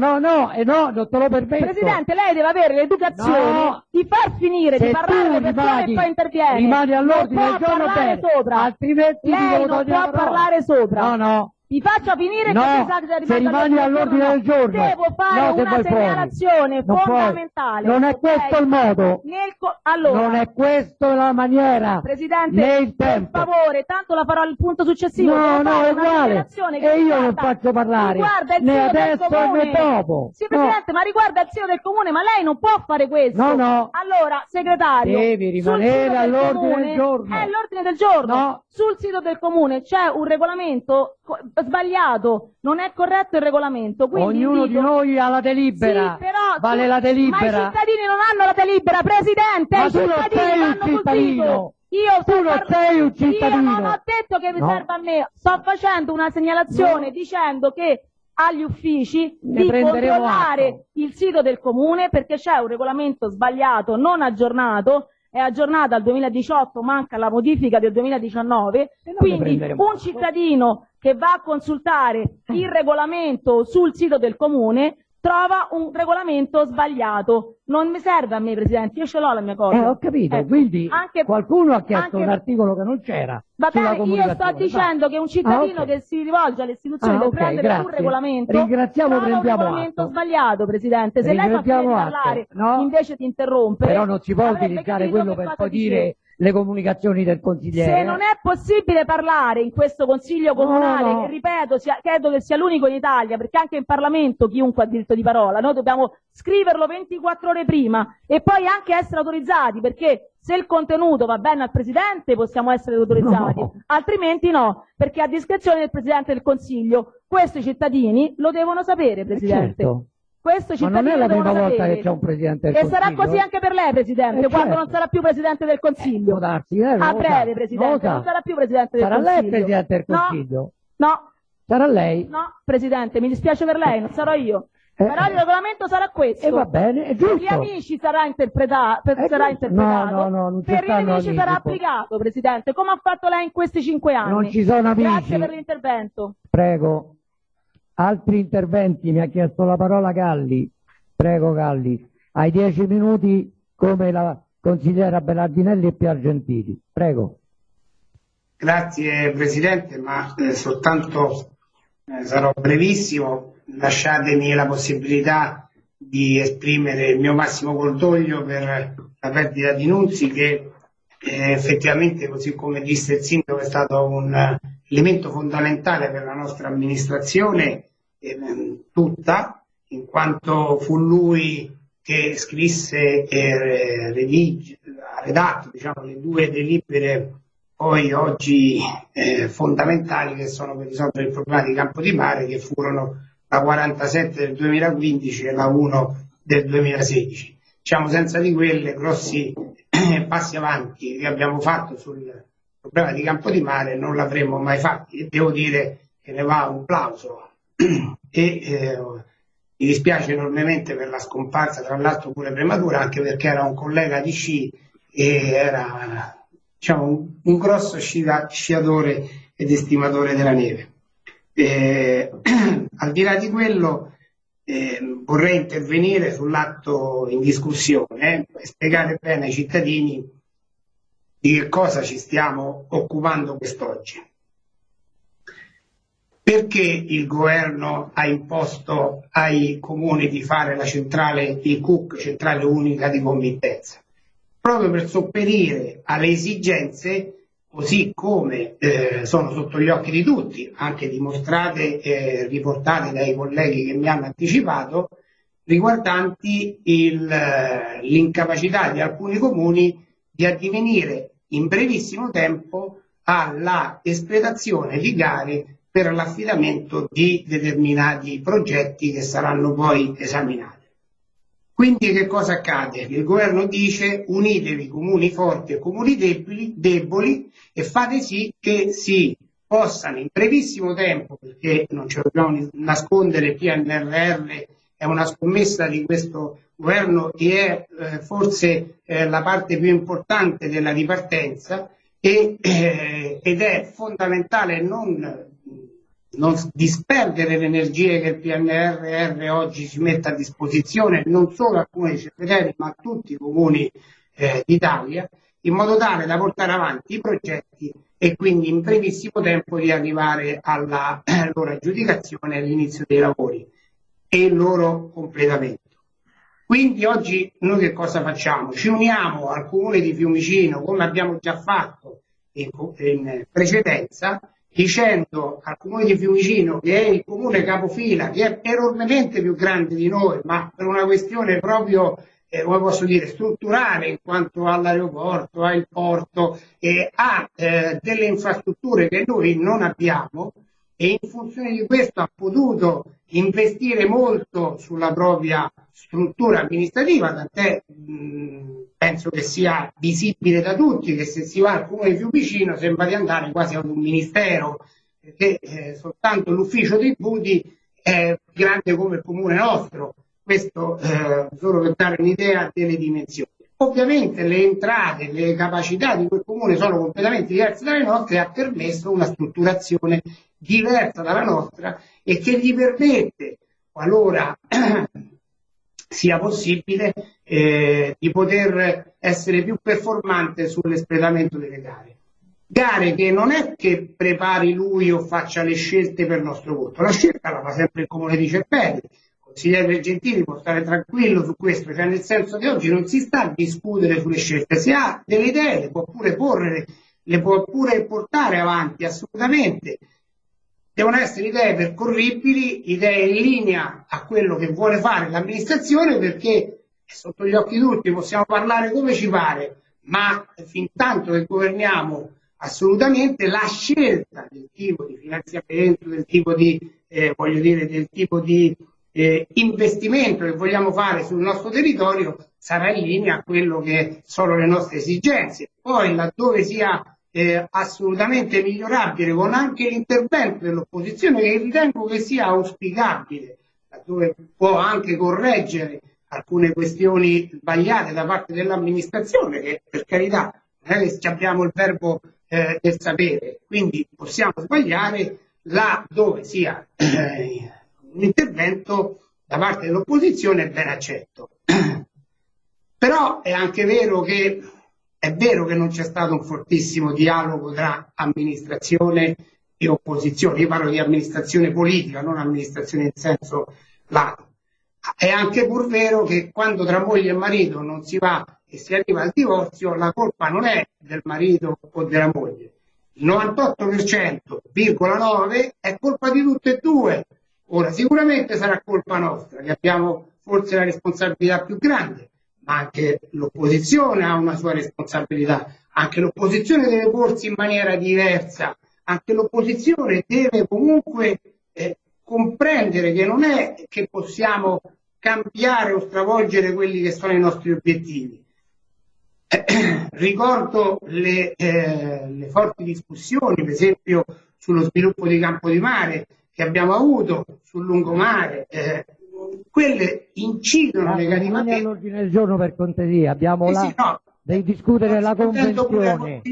non te lo permetto. Presidente, lei deve avere l'educazione di far finire di parlare le persone e poi interviene. Rimani all'ordine del giorno bene, altrimenti lei non può parlare sopra. No. Mi faccia finire se rimani all'ordine del giorno. Devo fare una segnalazione fondamentale. Non è questo il modo. Allora, non è questa la maniera. Presidente, né il tempo. per favore, tanto la farò al punto successivo. No, è uguale. E io non faccio parlare. Né adesso né dopo. Sì, Presidente, ma riguarda il sito del Comune, ma lei non può fare questo. No. Allora, segretario. Devi rimanere all'ordine del giorno. È l'ordine del giorno. No. Sul sito del Comune c'è un regolamento sbagliato, non è corretto il regolamento. Quindi ognuno di noi ha la delibera, sì, però, vale la delibera. Ma i cittadini non hanno la delibera, Presidente, ma i cittadini vanno sul sito. Tu non sei un cittadino. Io non ho detto che mi serve a me, sto facendo una segnalazione dicendo che agli uffici di controllare il sito del Comune perché c'è un regolamento sbagliato, non aggiornato. È aggiornata al 2018, manca la modifica del 2019, quindi un cittadino che va a consultare il regolamento sul sito del Comune trova un regolamento sbagliato. Non mi serve a me, Presidente, io ce l'ho la mia cosa. Ho capito, quindi qualcuno ha chiesto un articolo che non c'era. Va bene, io sto dicendo che un cittadino che si rivolge alle istituzioni deve prendere un regolamento, ringraziamo, trova un regolamento sbagliato, Presidente. Se lei fa finire di parlare invece di interrompere, però non si può utilizzare quello per poi dire le comunicazioni del consigliere. Se non è possibile parlare in questo consiglio comunale, ripeto, credo che sia l'unico in Italia, perché anche in Parlamento chiunque ha diritto di parola, noi dobbiamo scriverlo 24 ore prima e poi anche essere autorizzati, perché se il contenuto va bene al Presidente possiamo essere autorizzati, altrimenti no, perché è a discrezione del Presidente del Consiglio. Questi cittadini lo devono sapere, Presidente. Certo. Questo Ma non è la prima volta che c'è un Presidente del E Consiglio. sarà così anche per lei, Presidente, quando certo. non sarà più Presidente del Consiglio. Può darsi, A breve, Presidente, non sarà più Presidente del Sarà Consiglio. lei il Presidente del Consiglio? No. Sarà lei? No, Presidente, mi dispiace per lei, non sarò io. Però il regolamento sarà questo. E va bene, è giusto. Per gli amici sarà interpretato, No, non ci per gli stanno amici sarà amici. applicato, Presidente, come ha fatto lei in questi 5 anni. Non ci sono amici. Grazie per l'intervento. Prego. Altri interventi, mi ha chiesto la parola Galli. Prego Galli. Hai 10 minuti come la consigliera Belardinelli e Pier Gentili. Prego. Grazie Presidente, ma soltanto sarò brevissimo. Lasciatemi la possibilità di esprimere il mio massimo cordoglio per la perdita di Nunzi, che effettivamente, così come disse il Sindaco, è stato un elemento fondamentale per la nostra amministrazione tutta, in quanto fu lui che scrisse e ha redatto, diciamo, le 2 delibere poi oggi fondamentali, che sono per risolvere il problema di Campodimare, che furono la 47 del 2015 e la 1 del 2016. Diciamo, senza di quelle grossi passi avanti che abbiamo fatto sul problema di Campodimare non l'avremmo mai fatto, e devo dire che ne va un plauso. E mi dispiace enormemente per la scomparsa, tra l'altro pure prematura, anche perché era un collega di sci e era, diciamo, un grosso sciatore ed estimatore della neve. Al di là di quello, vorrei intervenire sull'atto in discussione e spiegare bene ai cittadini di che cosa ci stiamo occupando quest'oggi. Perché il governo ha imposto ai comuni di fare la centrale di CUC, centrale unica di committenza? Proprio per sopperire alle esigenze, così come sono sotto gli occhi di tutti, anche dimostrate e riportate dai colleghi che mi hanno anticipato, riguardanti l'incapacità di alcuni comuni di addivenire in brevissimo tempo alla espletazione di gare per l'affidamento di determinati progetti che saranno poi esaminati. Quindi che cosa accade? Il governo dice: unitevi comuni forti e comuni deboli e fate sì che si possano in brevissimo tempo, perché non ce lo dobbiamo nascondere, il PNRR è una scommessa di questo governo e è forse la parte più importante della ripartenza, ed è fondamentale non disperdere le energie che il PNRR oggi ci mette a disposizione, non solo a comuni cittadini ma a tutti i comuni d'Italia, in modo tale da portare avanti i progetti e quindi in brevissimo tempo di arrivare alla loro aggiudicazione e all'inizio dei lavori e il loro completamento. Quindi oggi noi che cosa facciamo? Ci uniamo al comune di Fiumicino, come abbiamo già fatto in precedenza, dicendo al comune di Fiumicino, che è il comune capofila, che è enormemente più grande di noi, ma per una questione proprio, come posso dire, strutturale, in quanto all'aeroporto, al porto, ha delle infrastrutture che noi non abbiamo, e in funzione di questo ha potuto investire molto sulla propria struttura amministrativa, tant'è penso che sia visibile da tutti che se si va al comune di Fiumicino sembra di andare quasi ad un ministero, perché soltanto l'ufficio tributi è grande come il comune nostro. Questo solo per dare un'idea delle dimensioni. Ovviamente le entrate, le capacità di quel comune sono completamente diverse dalle nostre e ha permesso una strutturazione diversa dalla nostra e che gli permette, qualora sia possibile, di poter essere più performante sull'espletamento delle gare. Gare che non è che prepari lui o faccia le scelte per nostro conto, la scelta la fa sempre il comune di Cerpelli. Il consigliere Gentili può stare tranquillo su questo, cioè nel senso che oggi non si sta a discutere sulle scelte, se ha delle idee le può pure porre, le può pure portare avanti assolutamente. Devono essere idee percorribili, idee in linea a quello che vuole fare l'amministrazione, perché è sotto gli occhi di tutti, possiamo parlare come ci pare, ma fin tanto che governiamo assolutamente la scelta del tipo di finanziamento, del tipo di investimento che vogliamo fare sul nostro territorio sarà in linea a quello che sono le nostre esigenze. Poi laddove sia assolutamente migliorabile, con anche l'intervento dell'opposizione, che ritengo che sia auspicabile, laddove può anche correggere alcune questioni sbagliate da parte dell'amministrazione, che per carità non è che abbiamo il verbo del sapere, quindi possiamo sbagliare, là dove sia un intervento da parte dell'opposizione è ben accetto. Però è anche vero che non c'è stato un fortissimo dialogo tra amministrazione e opposizione. Io parlo di amministrazione politica, non amministrazione in senso lato. È anche pur vero che quando tra moglie e marito non si va e si arriva al divorzio, la colpa non è del marito o della moglie. Il 98,9% è colpa di tutte e due. Ora, sicuramente sarà colpa nostra, che abbiamo forse la responsabilità più grande, ma anche l'opposizione ha una sua responsabilità, anche l'opposizione deve porsi in maniera diversa, anche l'opposizione deve comunque comprendere che non è che possiamo cambiare o stravolgere quelli che sono i nostri obiettivi. Ricordo le forti discussioni, per esempio, sullo sviluppo di Campodimare che abbiamo avuto, sul lungomare, quelle incidono negativamente. All'ordine del giorno, per cortesia, abbiamo devi discutere la convenzione.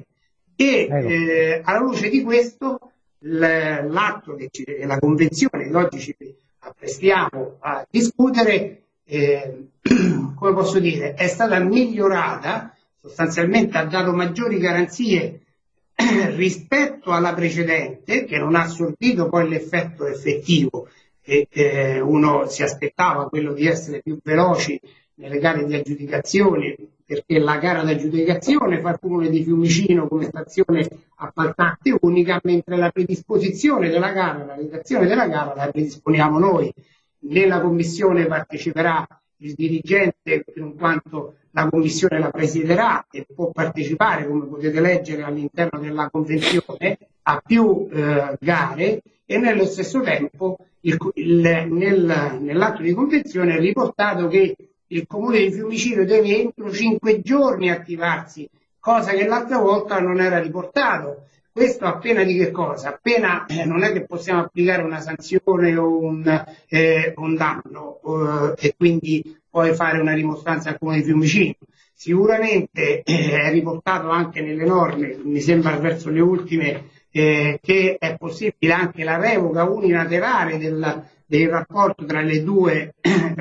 Alla luce di questo, l'atto che la convenzione che oggi ci apprestiamo a discutere, come posso dire, è stata migliorata, sostanzialmente ha dato maggiori garanzie rispetto alla precedente, che non ha assorbito poi l'effetto effettivo che uno si aspettava, quello di essere più veloci nelle gare di aggiudicazione, perché la gara di aggiudicazione fa il Comune di Fiumicino come stazione appaltante unica, mentre la predisposizione della gara, la redazione della gara la predisponiamo noi. Nella commissione parteciperà il dirigente, in quanto la commissione la presiederà e può partecipare, come potete leggere all'interno della convenzione, a più gare, e nello stesso tempo nell'atto di convenzione è riportato che il Comune di Fiumicino deve entro 5 giorni attivarsi, cosa che l'altra volta non era riportato. Questo a pena di che cosa? Appena non è che possiamo applicare una sanzione o un danno e quindi poi fare una rimostranza al Comune di Fiumicino. Sicuramente è riportato anche nelle norme, mi sembra verso le ultime, che è possibile anche la revoca unilaterale del rapporto tra le due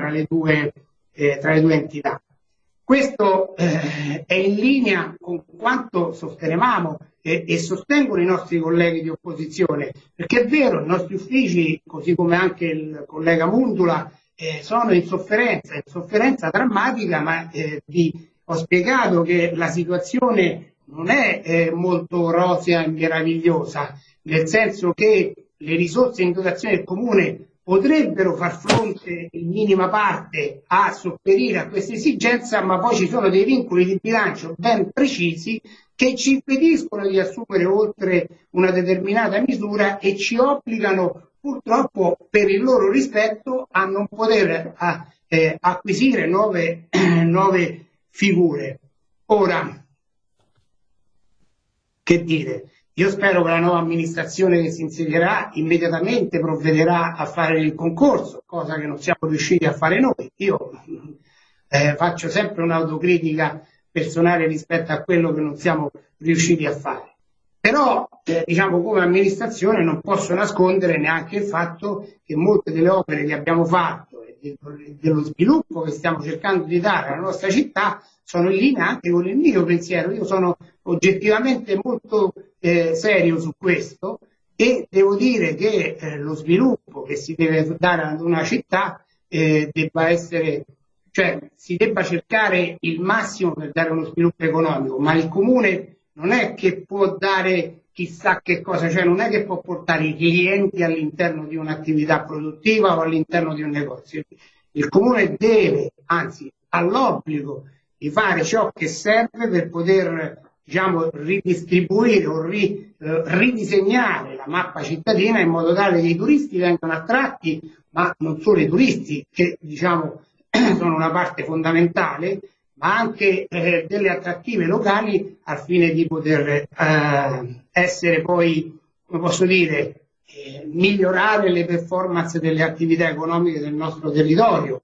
entità. Questo è in linea con quanto sostenevamo e sostengono i nostri colleghi di opposizione, perché è vero, i nostri uffici, così come anche il collega Mundula, sono in sofferenza drammatica, ma ho spiegato che la situazione non è molto rosea e meravigliosa, nel senso che le risorse in dotazione del Comune potrebbero far fronte in minima parte a sopperire a questa esigenza, ma poi ci sono dei vincoli di bilancio ben precisi che ci impediscono di assumere oltre una determinata misura e ci obbligano purtroppo per il loro rispetto a non poter acquisire nuove figure. Ora, che dire? Io spero che la nuova amministrazione che si insedierà immediatamente provvederà a fare il concorso, cosa che non siamo riusciti a fare noi. Io faccio sempre un'autocritica personale rispetto a quello che non siamo riusciti a fare. Però, diciamo, come amministrazione non posso nascondere neanche il fatto che molte delle opere che abbiamo fatto e dello sviluppo che stiamo cercando di dare alla nostra città sono in linea anche con il mio pensiero. Io sono oggettivamente molto serio su questo e devo dire che lo sviluppo che si deve dare ad una città debba essere, cioè si debba cercare il massimo per dare uno sviluppo economico, ma il Comune non è che può dare chissà che cosa, cioè non è che può portare i clienti all'interno di un'attività produttiva o all'interno di un negozio. Il Comune deve, anzi ha l'obbligo di fare ciò che serve per poter, diciamo, ridistribuire o ridisegnare la mappa cittadina in modo tale che i turisti vengano attratti ma non solo i turisti, che diciamo sono una parte fondamentale, ma anche delle attrattive locali al fine di poter essere poi, come posso dire, migliorare le performance delle attività economiche del nostro territorio.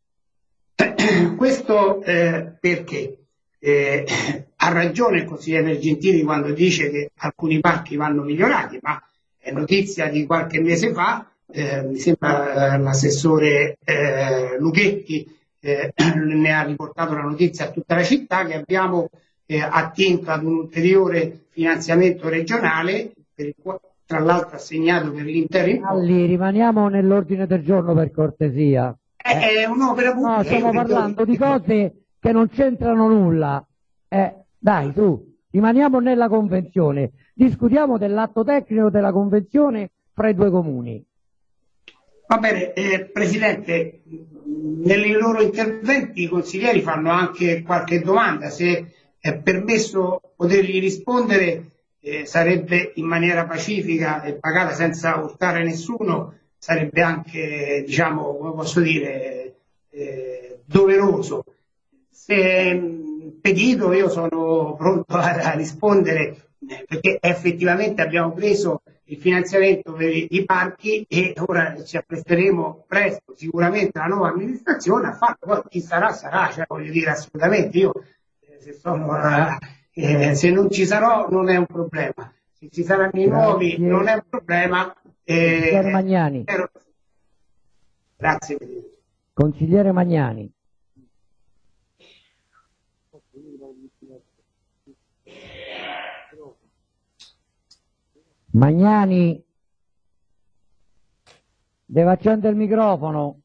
Questo perché ha ragione il consigliere Gentili quando dice che alcuni parchi vanno migliorati, ma è notizia di qualche mese fa, mi sembra l'assessore Lughetti ne ha riportato la notizia a tutta la città, che abbiamo attinto ad un ulteriore finanziamento regionale, per il quale, tra l'altro assegnato per l'intero importo. Rimaniamo nell'ordine del giorno, per cortesia. È un'opera pubblica. No, stiamo parlando di cose che non c'entrano nulla. Dai, su, rimaniamo nella convenzione. Discutiamo dell'atto tecnico della convenzione fra i due comuni. Va bene, Presidente, nei loro interventi i consiglieri fanno anche qualche domanda. Se è permesso potergli rispondere, sarebbe in maniera pacifica e pagata senza urtare nessuno, sarebbe anche, diciamo, come posso dire, doveroso. Se pedito, io sono pronto a rispondere, perché effettivamente abbiamo preso il finanziamento per i parchi e ora ci appresteremo presto, sicuramente la nuova amministrazione a farlo. Poi chi sarà sarà, cioè, voglio dire, assolutamente io se non ci sarò non è un problema, se ci saranno i nuovi non è un problema. Consigliere Magnani. Grazie. Consigliere Magnani. Magnani, deve accendere il microfono.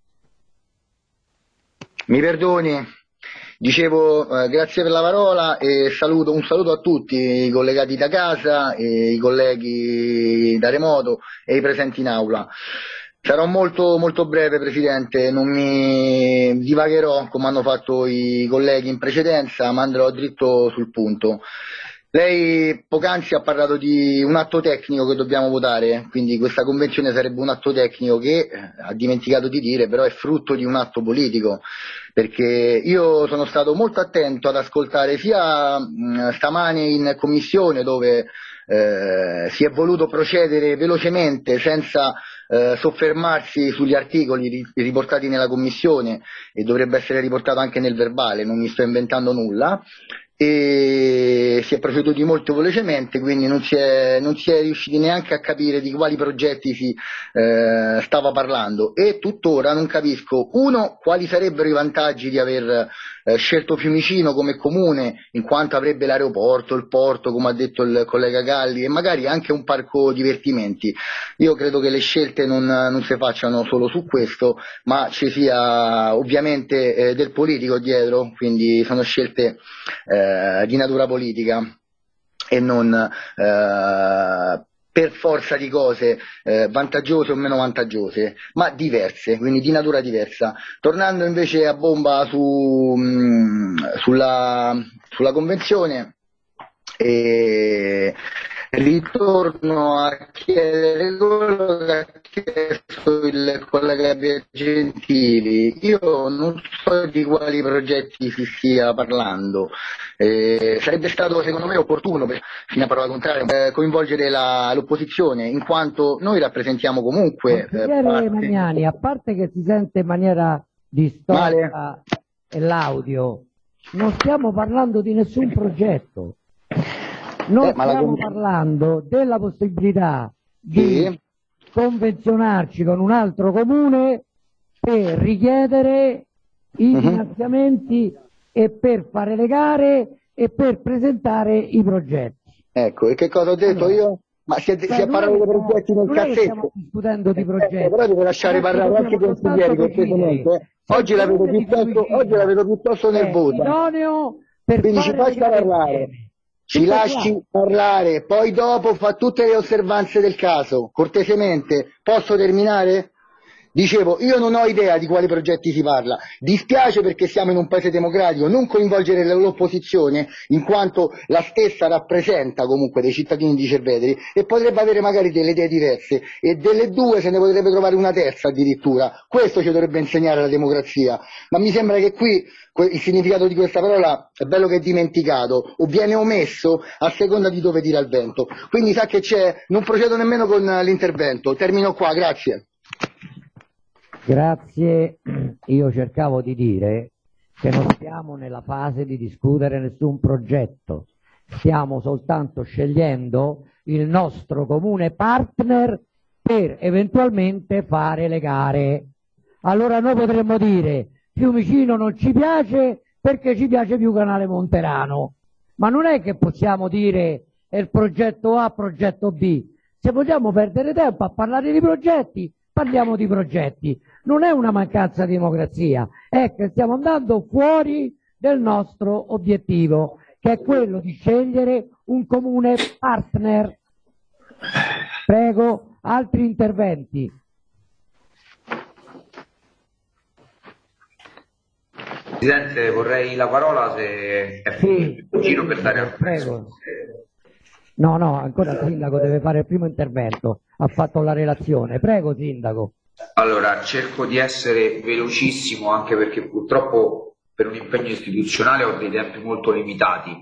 Mi perdoni, dicevo grazie per la parola e un saluto a tutti i collegati da casa, i colleghi da remoto e i presenti in aula. Sarò molto, molto breve, Presidente, non mi divagherò come hanno fatto i colleghi in precedenza, ma andrò dritto sul punto. Lei poc'anzi ha parlato di un atto tecnico che dobbiamo votare, quindi questa convenzione sarebbe un atto tecnico che ha dimenticato di dire, però è frutto di un atto politico, perché io sono stato molto attento ad ascoltare sia stamane in commissione, dove si è voluto procedere velocemente senza soffermarsi sugli articoli riportati nella commissione, e dovrebbe essere riportato anche nel verbale, non mi sto inventando nulla, e si è proceduto molto velocemente, quindi non si è riusciti neanche a capire di quali progetti si stava parlando, e tuttora non capisco, uno, quali sarebbero i vantaggi di aver scelto Fiumicino come comune, in quanto avrebbe l'aeroporto, il porto, come ha detto il collega Galli, e magari anche un parco divertimenti. Io credo che le scelte non si facciano solo su questo, ma ci sia ovviamente del politico dietro, quindi sono scelte di natura politica e non per forza di cose vantaggiose o meno vantaggiose, ma diverse, quindi di natura diversa. Tornando invece a bomba sulla convenzione, ritorno a chiedere quello che ha chiesto il collega Gentili. Io non so di quali progetti si stia parlando. Sarebbe stato secondo me opportuno, fino a parola contraria, coinvolgere l'opposizione, in quanto noi rappresentiamo comunque Magnani, a parte che si sente in maniera distorta l'audio, non stiamo parlando di nessun progetto. Noi stiamo parlando della possibilità di convenzionarci con un altro comune per richiedere i finanziamenti e per fare le gare e per presentare i progetti. Ecco, e che cosa ho detto io? Ma si è parlato dei progetti nel cassetto. Stiamo discutendo di progetti. Però devo lasciare parlare anche i consiglieri, cortesemente. Oggi la vedo piuttosto nervosa. Quindi ci faccia parlare. Ci lasci parlare, poi dopo fa tutte le osservanze del caso, cortesemente. Posso terminare? Dicevo, io non ho idea di quali progetti si parla, dispiace perché siamo in un paese democratico, non coinvolgere l'opposizione in quanto la stessa rappresenta comunque dei cittadini di Cerveteri e potrebbe avere magari delle idee diverse e delle due se ne potrebbe trovare una terza addirittura, questo ci dovrebbe insegnare la democrazia, ma mi sembra che qui il significato di questa parola è bello che è dimenticato o viene omesso a seconda di dove tira il vento, quindi sa che c'è, non procedo nemmeno con l'intervento, termino qua, grazie. Grazie, io cercavo di dire che non stiamo nella fase di discutere nessun progetto, stiamo soltanto scegliendo il nostro comune partner per eventualmente fare le gare. Allora noi potremmo dire Fiumicino non ci piace perché ci piace più Canale Monterano, ma non è che possiamo dire è il progetto A, progetto B. Se vogliamo perdere tempo a parlare di progetti, parliamo di progetti. Non è una mancanza di democrazia, è che stiamo andando fuori del nostro obiettivo, che è quello di scegliere un comune partner. Prego, altri interventi. Presidente, vorrei la parola se è vicino per dare al prego. No, ancora il sindaco deve fare il primo intervento, ha fatto la relazione. Prego, sindaco. Allora, cerco di essere velocissimo anche perché purtroppo per un impegno istituzionale ho dei tempi molto limitati.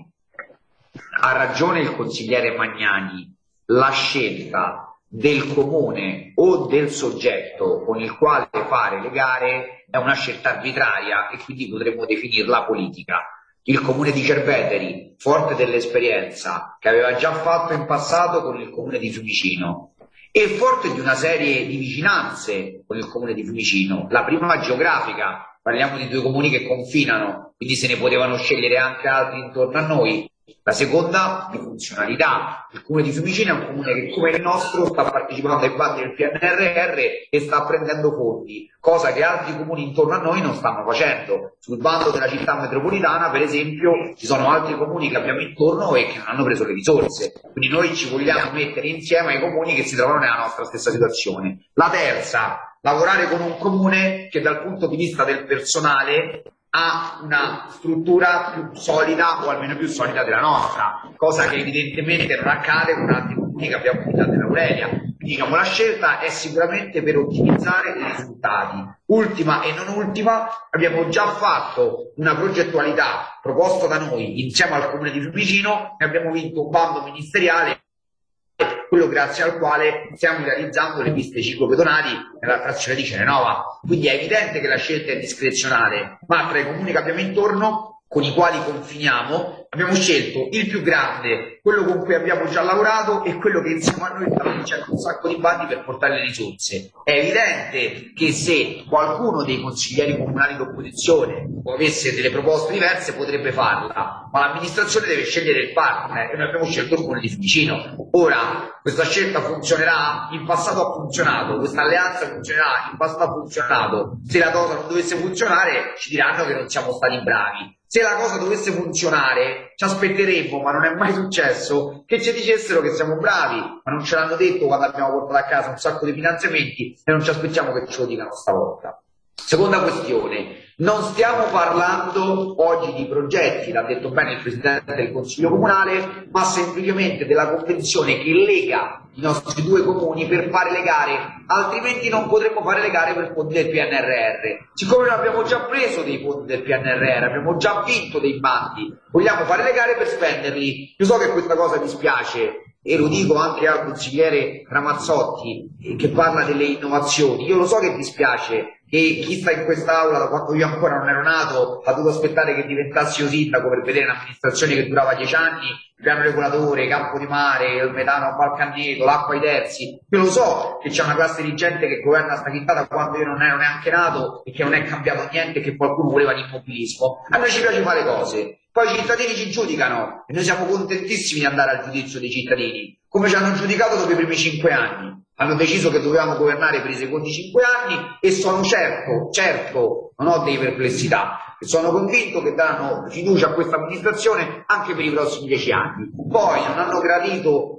Ha ragione il consigliere Magnani, la scelta del comune o del soggetto con il quale fare le gare è una scelta arbitraria e quindi potremmo definirla politica. Il comune di Cerveteri, forte dell'esperienza che aveva già fatto in passato con il comune di Fiumicino e forte di una serie di vicinanze con il comune di Fiumicino, la prima geografica, parliamo di due comuni che confinano, quindi se ne potevano scegliere anche altri intorno a noi. La seconda di funzionalità, il comune di Fiumicino è un comune che come il nostro sta partecipando ai bandi del PNRR e sta prendendo fondi, cosa che altri comuni intorno a noi non stanno facendo. Sul bando della città metropolitana, per esempio, ci sono altri comuni che abbiamo intorno e che non hanno preso le risorse, quindi noi ci vogliamo mettere insieme ai comuni che si trovano nella nostra stessa situazione. La terza, lavorare con un comune che dal punto di vista del personale ha una struttura più solida o almeno più solida della nostra, cosa che evidentemente non accade con altri comuni che abbiamo in dell'Aurelia. Diciamo, la scelta è sicuramente per ottimizzare i risultati. Ultima e non ultima, abbiamo già fatto una progettualità proposta da noi insieme al comune di Fiumicino e abbiamo vinto un bando ministeriale, quello grazie al quale stiamo realizzando le piste ciclopedonali nella frazione di Cerenova. Quindi è evidente che la scelta è discrezionale, ma tra i comuni che abbiamo intorno, con i quali confiniamo, abbiamo scelto il più grande, quello con cui abbiamo già lavorato e quello che insieme a noi sta vincendo un sacco di bandi per portare le risorse. È evidente che se qualcuno dei consiglieri comunali d'opposizione avesse delle proposte diverse potrebbe farla, ma l'amministrazione deve scegliere il partner e noi abbiamo scelto il comune di Fiumicino. Ora, questa scelta funzionerà? In passato ha funzionato, questa alleanza funzionerà? In passato ha funzionato. Se la cosa non dovesse funzionare ci diranno che non siamo stati bravi. Se la cosa dovesse funzionare, ci aspetteremmo, ma non è mai successo, che ci dicessero che siamo bravi, ma non ce l'hanno detto quando abbiamo portato a casa un sacco di finanziamenti e non ci aspettiamo che ce lo dicano stavolta. Seconda questione, non stiamo parlando oggi di progetti, l'ha detto bene il Presidente del Consiglio Comunale, ma semplicemente della convenzione che lega i nostri due comuni per fare le gare, altrimenti non potremmo fare le gare per fondi del PNRR. Siccome noi abbiamo già preso dei fondi del PNRR, abbiamo già vinto dei bandi, vogliamo fare le gare per spenderli. Io so che questa cosa dispiace e lo dico anche al consigliere Ramazzotti che parla delle innovazioni, io lo so che dispiace che chi sta in quest'aula da quando io ancora non ero nato ha dovuto aspettare che diventassi io sindaco per vedere un'amministrazione che durava 10 anni, il piano regolatore, campo di mare, il metano a Valcanneto, l'acqua ai terzi. Io lo so che c'è una classe dirigente che governa sta città da quando io non ero neanche nato e che non è cambiato niente e che qualcuno voleva l'immobilismo. A noi ci piace fare cose, poi i cittadini ci giudicano e noi siamo contentissimi di andare al giudizio dei cittadini, come ci hanno giudicato dopo i primi 5 anni. Hanno deciso che dovevamo governare per i secondi 5 anni e sono certo, non ho delle perplessità, e sono convinto che daranno fiducia a questa amministrazione anche per i prossimi 10 anni. Poi non hanno gradito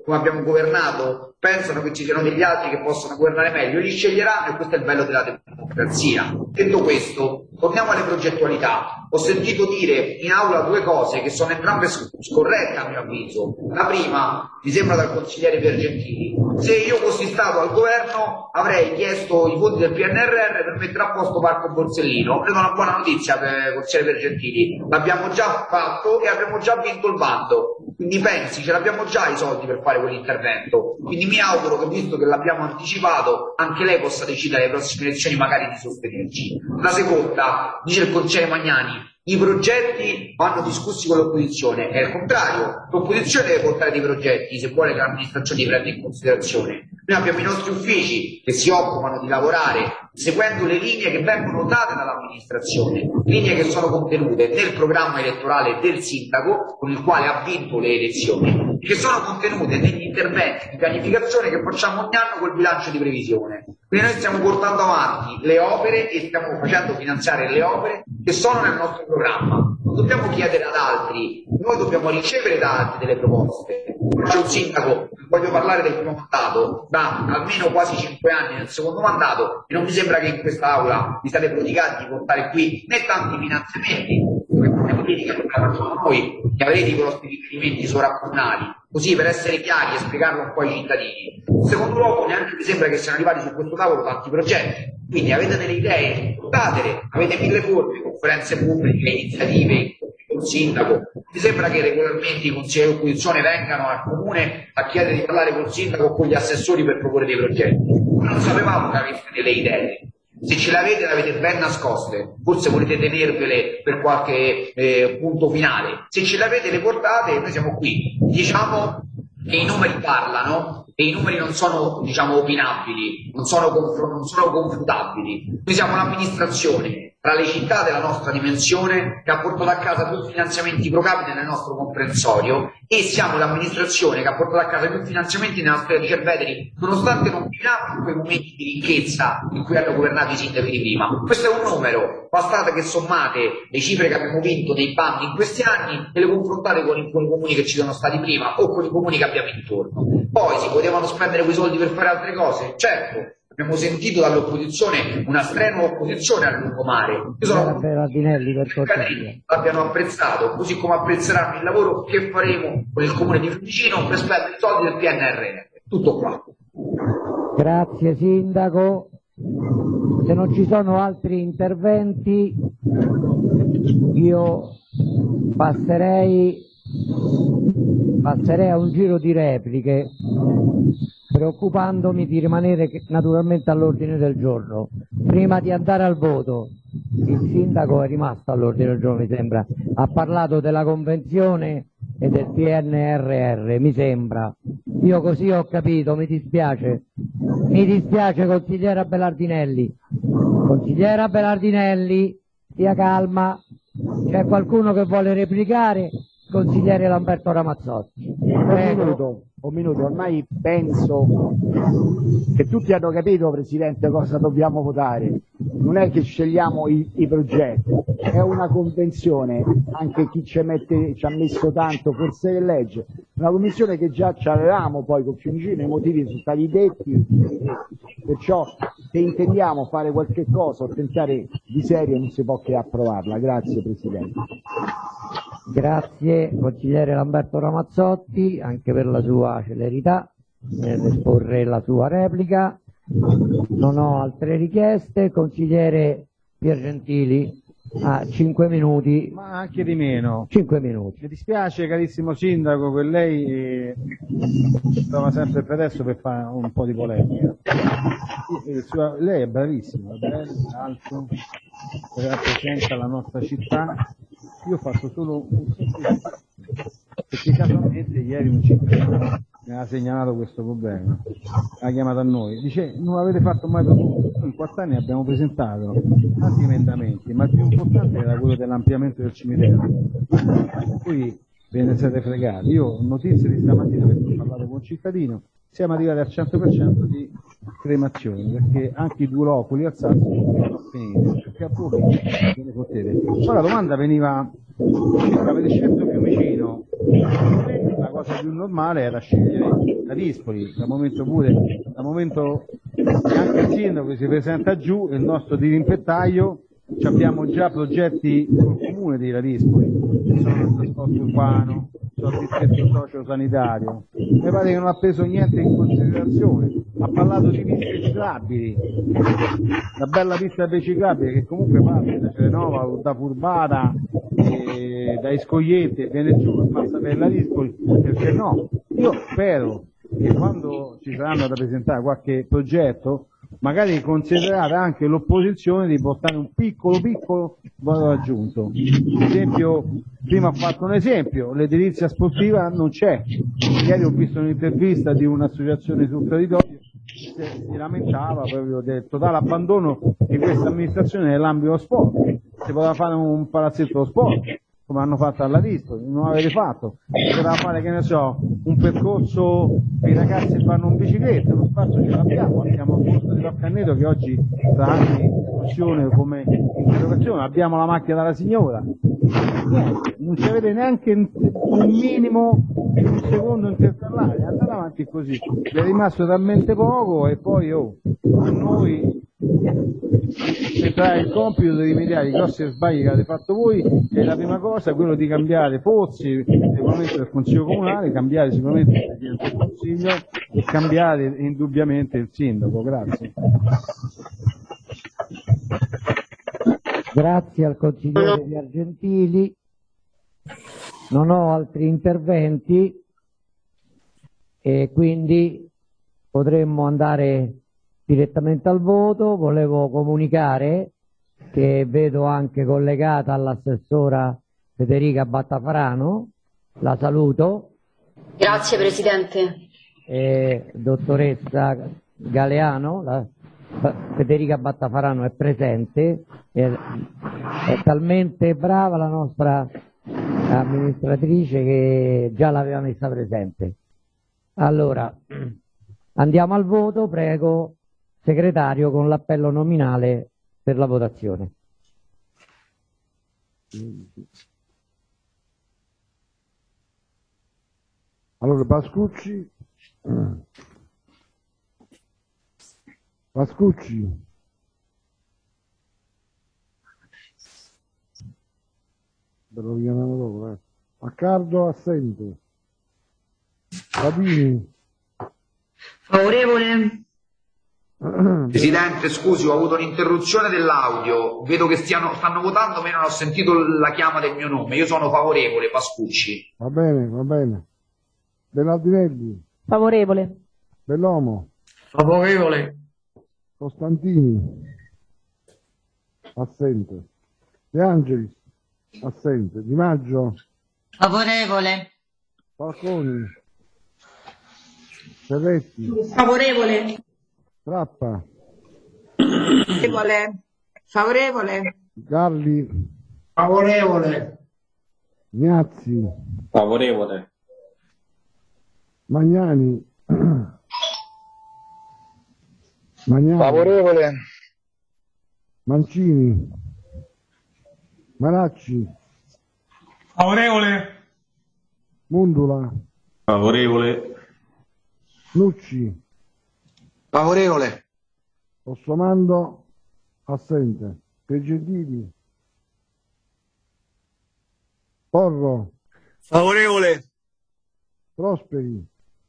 come abbiamo governato, pensano che ci siano degli altri che possono governare meglio, li sceglieranno e questo è il bello della democrazia. Detto questo, torniamo alle progettualità. Ho sentito dire in aula due cose che sono entrambe scorrette a mio avviso. La prima, mi sembra dal consigliere Piergentili, se io fossi stato al governo avrei chiesto i fondi del PNRR per mettere a posto Parco Borsellino. Credo una buona notizia per consigliere Piergentili, l'abbiamo già fatto e abbiamo già vinto il bando, quindi pensi, ce l'abbiamo già i soldi per fare quell'intervento, quindi mi auguro che visto che l'abbiamo anticipato anche lei possa decidere alle prossime elezioni magari di sostenerci. La seconda, dice il consigliere Magnani, i progetti vanno discussi con l'opposizione, è il contrario, l'opposizione deve portare dei progetti se vuole che l'amministrazione li prenda in considerazione. Noi abbiamo i nostri uffici che si occupano di lavorare seguendo le linee che vengono date dall'amministrazione, linee che sono contenute nel programma elettorale del sindaco con il quale ha vinto le elezioni, che sono contenute negli interventi di pianificazione che facciamo ogni anno col bilancio di previsione. Quindi noi stiamo portando avanti le opere e stiamo facendo finanziare le opere che sono nel nostro programma. Non dobbiamo chiedere ad altri, noi dobbiamo ricevere da altri delle proposte. C'è un sindaco, voglio parlare del primo mandato, da almeno quasi 5 anni nel secondo mandato e non mi sembra che in quest'aula vi state prodigati di portare qui né tanti finanziamenti, come politica che facciamo noi, che avrete i vostri riferimenti sovracomunali, così per essere chiari e spiegarlo un po' ai cittadini. In secondo luogo, neanche mi sembra che siano arrivati su questo tavolo tanti progetti, quindi avete delle idee, portatele, avete 1000 forme, conferenze pubbliche, iniziative, con il sindaco. Mi sembra che regolarmente i consiglieri di opposizione vengano al comune a chiedere di parlare col sindaco o con gli assessori per proporre dei progetti. Non sapevamo che aveste delle idee. Se ce le avete ben nascoste, forse volete tenervele per qualche punto finale. Se ce le avete le portate, noi siamo qui. Diciamo che i numeri parlano e i numeri non sono, diciamo, opinabili, non sono confutabili. Noi siamo un'amministrazione tra le città della nostra dimensione che ha portato a casa più finanziamenti pro capite nel nostro comprensorio e siamo l'amministrazione che ha portato a casa più finanziamenti nella storia di Cerveteri, nonostante non viviamo in quei momenti di ricchezza in cui hanno governato i sindaci di prima. Questo è un numero, bastate che sommate le cifre che abbiamo vinto nei bandi in questi anni e le confrontate con i comuni che ci sono stati prima o con i comuni che abbiamo intorno. Poi si potevano spendere quei soldi per fare altre cose? Certo. Abbiamo sentito dall'opposizione una strenua opposizione al lungomare. Io sono che l'abbiano apprezzato, così come apprezzeranno il lavoro che faremo con il comune di Fiumicino per spendere i soldi del PNRR. Tutto qua. Grazie sindaco. Se non ci sono altri interventi, io passerei a un giro di repliche, preoccupandomi di rimanere naturalmente all'ordine del giorno. Prima di andare al voto, il sindaco è rimasto all'ordine del giorno, mi sembra, ha parlato della convenzione e del PNRR, mi sembra. Io così ho capito, mi dispiace consigliera Belardinelli. Consigliera Belardinelli, stia calma, c'è qualcuno che vuole replicare? Consigliere Lamberto Ramazzotti. Un minuto, ormai penso che tutti hanno capito, Presidente, cosa dobbiamo votare. Non è che scegliamo i progetti, è una convenzione, anche chi ci ha messo tanto, forse che legge, una commissione che già ci avevamo poi con Fiumicino, i motivi sono stati detti, perciò se intendiamo fare qualche cosa o tentare di serio non si può che approvarla. Grazie Presidente. Grazie consigliere Lamberto Ramazzotti anche per la sua celerità nell'esporre la sua replica. Non ho altre richieste. Consigliere Piergentili ha 5 minuti. Ma anche di meno. 5 minuti. Mi dispiace carissimo sindaco che lei trova sempre il pretesto per fare un po' di polemica. Lei è bravissimo, è bello, alto, rappresenta la nostra città. Io ho fatto solo un semplice, perché casualmente ieri un cittadino mi ha segnalato questo problema, ha chiamato a noi, dice non avete fatto mai proposto, in 4 anni abbiamo presentato tanti emendamenti, ma il più importante era quello dell'ampliamento del cimitero, poi ve ne siete fregati. Io ho notizie di stamattina perché ho parlato con un cittadino, siamo arrivati al 100% di cremazioni, perché anche i duroculi alzati sono finiti, perché a voi ve ne potete. Poi la domanda veniva, avete scelto Fiumicino, la cosa più normale era scegliere da Dispoli, dal momento che anche il sindaco si presenta giù, il nostro dirimpettaio, abbiamo già progetti sul comune di Ladispoli, ci sono il trasporto urbano, c'è il distretto socio-sanitario, mi pare che non ha preso niente in considerazione, ha parlato di piste ciclabili, la bella pista per ciclabili che comunque parte da Celenova, da Furbara, da Escogliette e viene giù e passa per Ladispoli, perché no? Io spero che quando ci saranno da presentare qualche progetto magari considerate anche l'opposizione di portare un piccolo valore aggiunto. Ad esempio, prima ho fatto un esempio, l'edilizia sportiva non c'è. Ieri ho visto un'intervista di un'associazione sul territorio che si lamentava proprio del totale abbandono di questa amministrazione nell'ambito sport. Si poteva fare un palazzetto sport, come hanno fatto alla Dispoli, non avete fatto, si poteva fare, che ne so, un percorso per i ragazzi che vanno in bicicletta, lo spazio ce l'abbiamo, abbiamo il posto di Roccaneto che oggi sta anche in discussione come interrogazione, abbiamo la macchina della signora, niente, non ci avete neanche un minimo di un secondo intercalare, andate avanti così, vi è rimasto talmente poco e poi a noi il compito di rimediare i grossi sbagli che avete fatto voi è la prima cosa, quello di cambiare Pozzi, il regolamento del Consiglio Comunale, cambiare sicuramente il Presidente del Consiglio e cambiare indubbiamente il Sindaco. Grazie. Grazie al consigliere Di Argentili. Non ho altri interventi e quindi potremmo andare direttamente al voto. Volevo comunicare che vedo anche collegata all'assessora Federica Battafarano, la saluto. Grazie Presidente. Dottoressa Galeano, Federica Battafarano è presente, è talmente brava la nostra amministratrice che già l'aveva messa presente. Allora, andiamo al voto, prego segretario con l'appello nominale per la votazione. Allora, Pascucci, ve lo chiamiamo dopo, Accardo assente, Fabini, Favorevole. Presidente, scusi, ho avuto un'interruzione dell'audio, vedo che stanno votando, ma io non ho sentito la chiama del mio nome, io sono favorevole, Pascucci. Va bene. Bernardinelli, Favorevole. Bellomo, Favorevole. Costantini, assente, De Angelis, assente, Di Maggio, Favorevole. Falconi, Ferretti, Favorevole. Trappa, Favorevole. Galli, Favorevole. Ignazzi, Favorevole. Magnani, Favorevole. Mancini, Maracci, Favorevole. Mundula, Favorevole. Nucci, Favorevole. Ossomando, assente, Pegentini, Porro, Favorevole. Prosperi,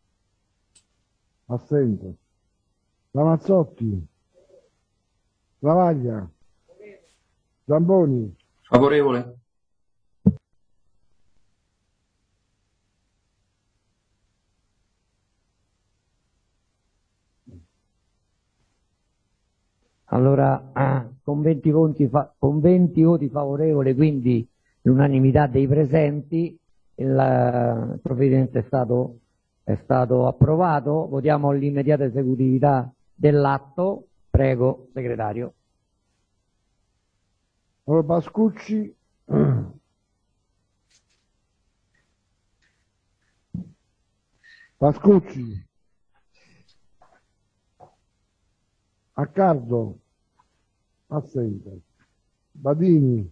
assente, Ramazzotti, Lavaglia, Zamboni, Favorevole. Allora, con 20 voti favorevoli, quindi l'unanimità dei presenti, il provvedimento è stato approvato. Votiamo l'immediata esecutività dell'atto. Prego, segretario. allora Pascucci, Accardo, assente, Badini,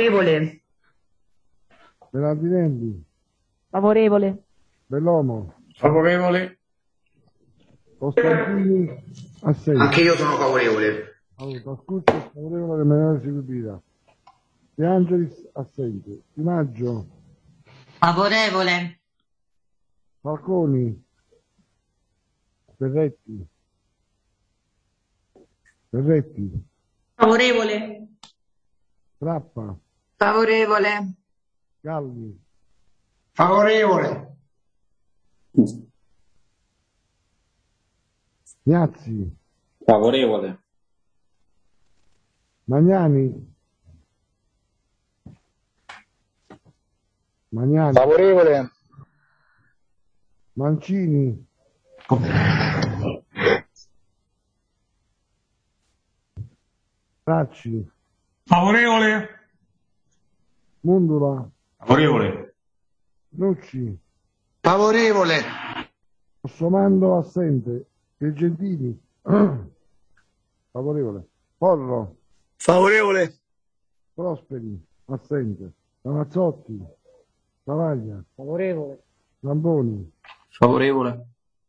Favorevole. Bernardinelli, Favorevole. Bellomo, Favorevole. Costantini, assente. Anche io sono favorevole. Pascucci è favorevole che me si guida. De Angelis, assente. Di Maggio. Favorevole. Falconi. Ferretti. Favorevole. Trappa. Favorevole. Galli. Favorevole. Ignazzi. Favorevole. Magnani. Favorevole. Mancini. Racci. Favorevole. Mundula. Favorevole. Nucci. Favorevole. Rossomando, assente. Piagentini. Favorevole. Porro. Favorevole. Prosperi, assente. Ramazzotti. Travaglia. Favorevole. Zamboni. Favorevole.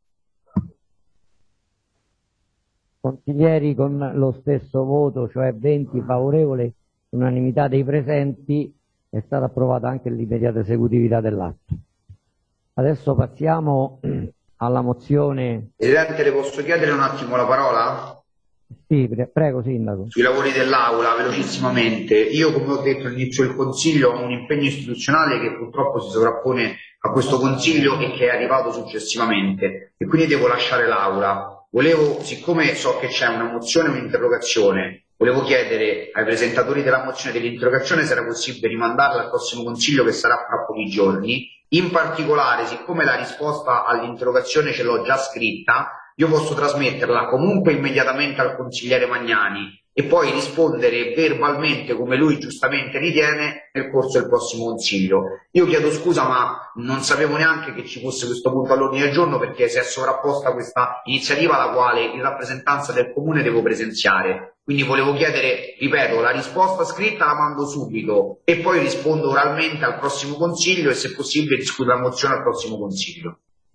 Consiglieri con lo stesso voto, cioè 20 favorevole, unanimità dei presenti, è stata approvata anche l'immediata esecutività dell'atto. Adesso passiamo alla mozione. Presidente, le posso chiedere un attimo la parola? Sì, prego Sindaco. Sui lavori dell'Aula, velocissimamente. Io, come ho detto all'inizio del Consiglio, ho un impegno istituzionale che purtroppo si sovrappone a questo Consiglio e che è arrivato successivamente, e quindi devo lasciare l'Aula. Siccome so che c'è una mozione e un'interrogazione, volevo chiedere ai presentatori della mozione e dell'interrogazione se era possibile rimandarla al prossimo Consiglio, che sarà fra pochi giorni. In particolare, siccome la risposta all'interrogazione ce l'ho già scritta, io posso trasmetterla comunque immediatamente al consigliere Magnani e poi rispondere verbalmente, come lui giustamente ritiene, nel corso del prossimo Consiglio. Io chiedo scusa, ma non sapevo neanche che ci fosse questo punto all'ordine del giorno, perché si è sovrapposta questa iniziativa alla quale in rappresentanza del Comune devo presenziare. Quindi volevo chiedere, ripeto, la risposta scritta la mando subito e poi rispondo oralmente al prossimo Consiglio e, se possibile, discuto la mozione al prossimo Consiglio.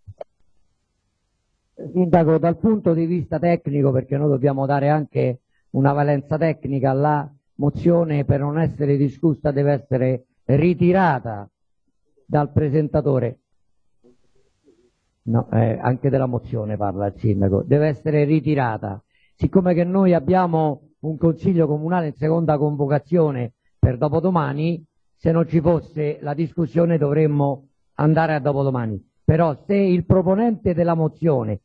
Sindaco, dal punto di vista tecnico, perché noi dobbiamo dare anche una valenza tecnica, la mozione, per non essere discussa, deve essere ritirata dal presentatore. No, anche della mozione parla il Sindaco, deve essere ritirata. Siccome che noi abbiamo un Consiglio Comunale in seconda convocazione per dopodomani, se non ci fosse la discussione dovremmo andare a dopodomani. Però se i proponenti della mozione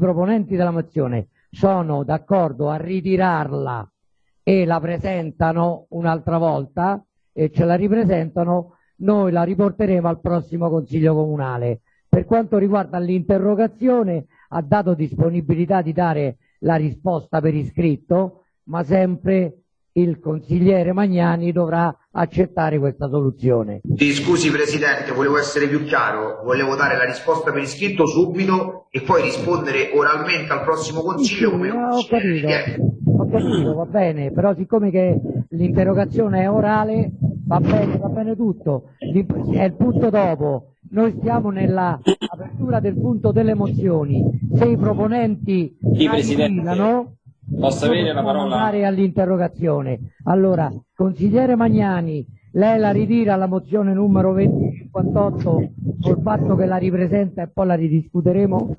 sono d'accordo a ritirarla e la presentano un'altra volta e ce la ripresentano, noi la riporteremo al prossimo Consiglio Comunale. Per quanto riguarda l'interrogazione, ha dato disponibilità di dare la risposta per iscritto, ma sempre il consigliere Magnani dovrà accettare questa soluzione. Sì, scusi Presidente, volevo essere più chiaro, volevo dare la risposta per iscritto subito e poi rispondere oralmente al prossimo Consiglio. Sì, ho capito, va bene, però siccome che l'interrogazione è orale, va bene tutto, è il punto dopo. Noi stiamo nella apertura del punto delle mozioni. Se i proponenti ritirano, posso avere la parola? Andare all'interrogazione. Allora, consigliere Magnani, lei la ritira la mozione numero 2058 col fatto che la ripresenta e poi la ridiscuteremo?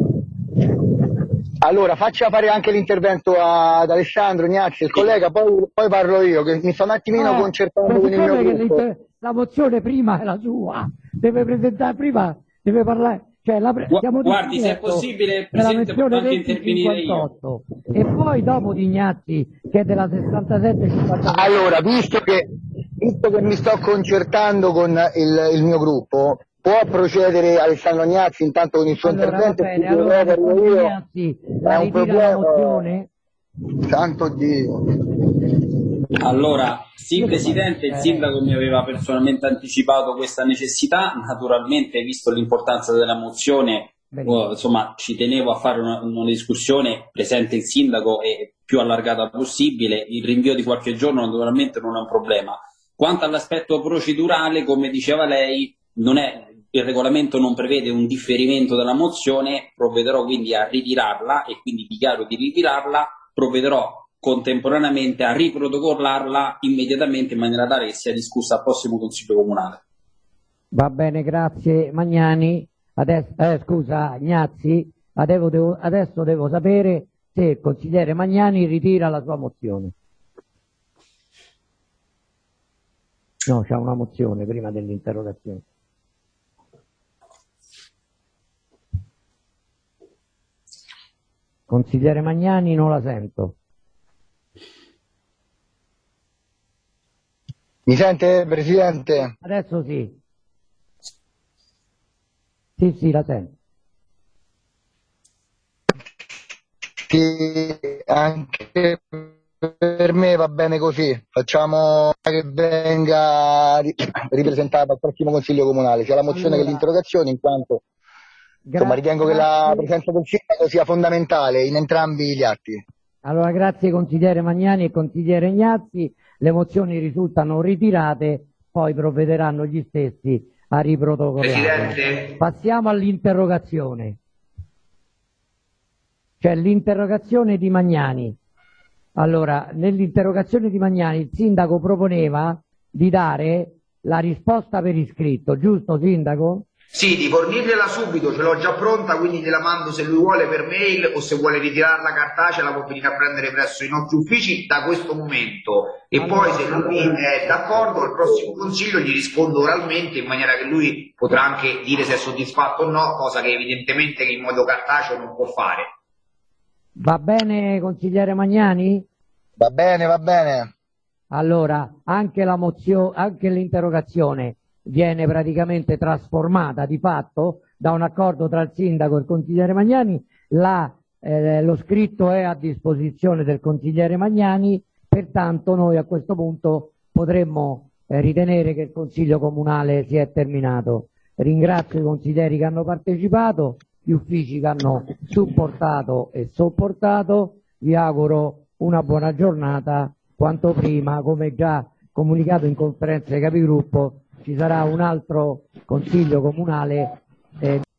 Allora, faccia fare anche l'intervento ad Alessandro Ignazzi, il collega, poi parlo io, che mi sto un attimino concertando con il mio gruppo. La mozione prima è la sua, deve presentare prima, deve parlare. Cioè, guardi, se è possibile, Presidente, posso anche intervenire io. E poi dopo di Ignazzi, che è della 67-58. Allora, visto che mi sto concertando con il mio gruppo, può procedere Alessandro Ignazzi intanto con il suo intervento? Va bene, allora Ignazzi, la ritira la mozione? Santo Dio. Allora, sì Presidente, il Sindaco mi aveva personalmente anticipato questa necessità, naturalmente visto l'importanza della mozione, insomma ci tenevo a fare una discussione presente il Sindaco e più allargata possibile. Il rinvio di qualche giorno naturalmente non è un problema. Quanto all'aspetto procedurale, come diceva lei, non è il regolamento non prevede un differimento della mozione, provvederò quindi a ritirarla e quindi dichiaro di ritirarla, provvederò contemporaneamente a riprotocollarla immediatamente in maniera tale che sia discussa al prossimo Consiglio Comunale. Va bene, grazie Magnani. Adesso, scusa, Ignazzi, adesso devo sapere se il consigliere Magnani ritira la sua mozione. No, c'è una mozione prima dell'interrogazione. Consigliere Magnani, non la sento. Mi sente, Presidente? Adesso sì. Sì, la sento. Sì, anche per me va bene così. Facciamo che venga ripresentata al prossimo Consiglio Comunale, sia la mozione che l'interrogazione, in quanto insomma, ritengo che la presenza del sindaco sia fondamentale in entrambi gli atti. Allora, grazie consigliere Magnani e consigliere Ignazzi. Le mozioni risultano ritirate, poi provvederanno gli stessi a riprotocollare. Presidente? Passiamo all'interrogazione. C'è l'interrogazione di Magnani. Allora, nell'interrogazione di Magnani il sindaco proponeva di dare la risposta per iscritto, giusto sindaco? Sì, di fornirgliela subito, ce l'ho già pronta, quindi gliela mando se lui vuole per mail o se vuole ritirarla cartacea la può venire a prendere presso i nostri uffici da questo momento e allora, poi se lui è d'accordo al prossimo consiglio gli rispondo oralmente in maniera che lui potrà anche dire se è soddisfatto o no, cosa che evidentemente in modo cartaceo non può fare. Va bene consigliere Magnani? Va bene, va bene. Allora, anche l'interrogazione viene praticamente trasformata di fatto da un accordo tra il sindaco e il consigliere Magnani, lo scritto è a disposizione del consigliere Magnani, pertanto noi a questo punto potremmo ritenere che il Consiglio Comunale si è terminato. Ringrazio i consiglieri che hanno partecipato, gli uffici che hanno supportato e sopportato, vi auguro una buona giornata, quanto prima, come già comunicato in conferenza dei capigruppo, ci sarà un altro Consiglio Comunale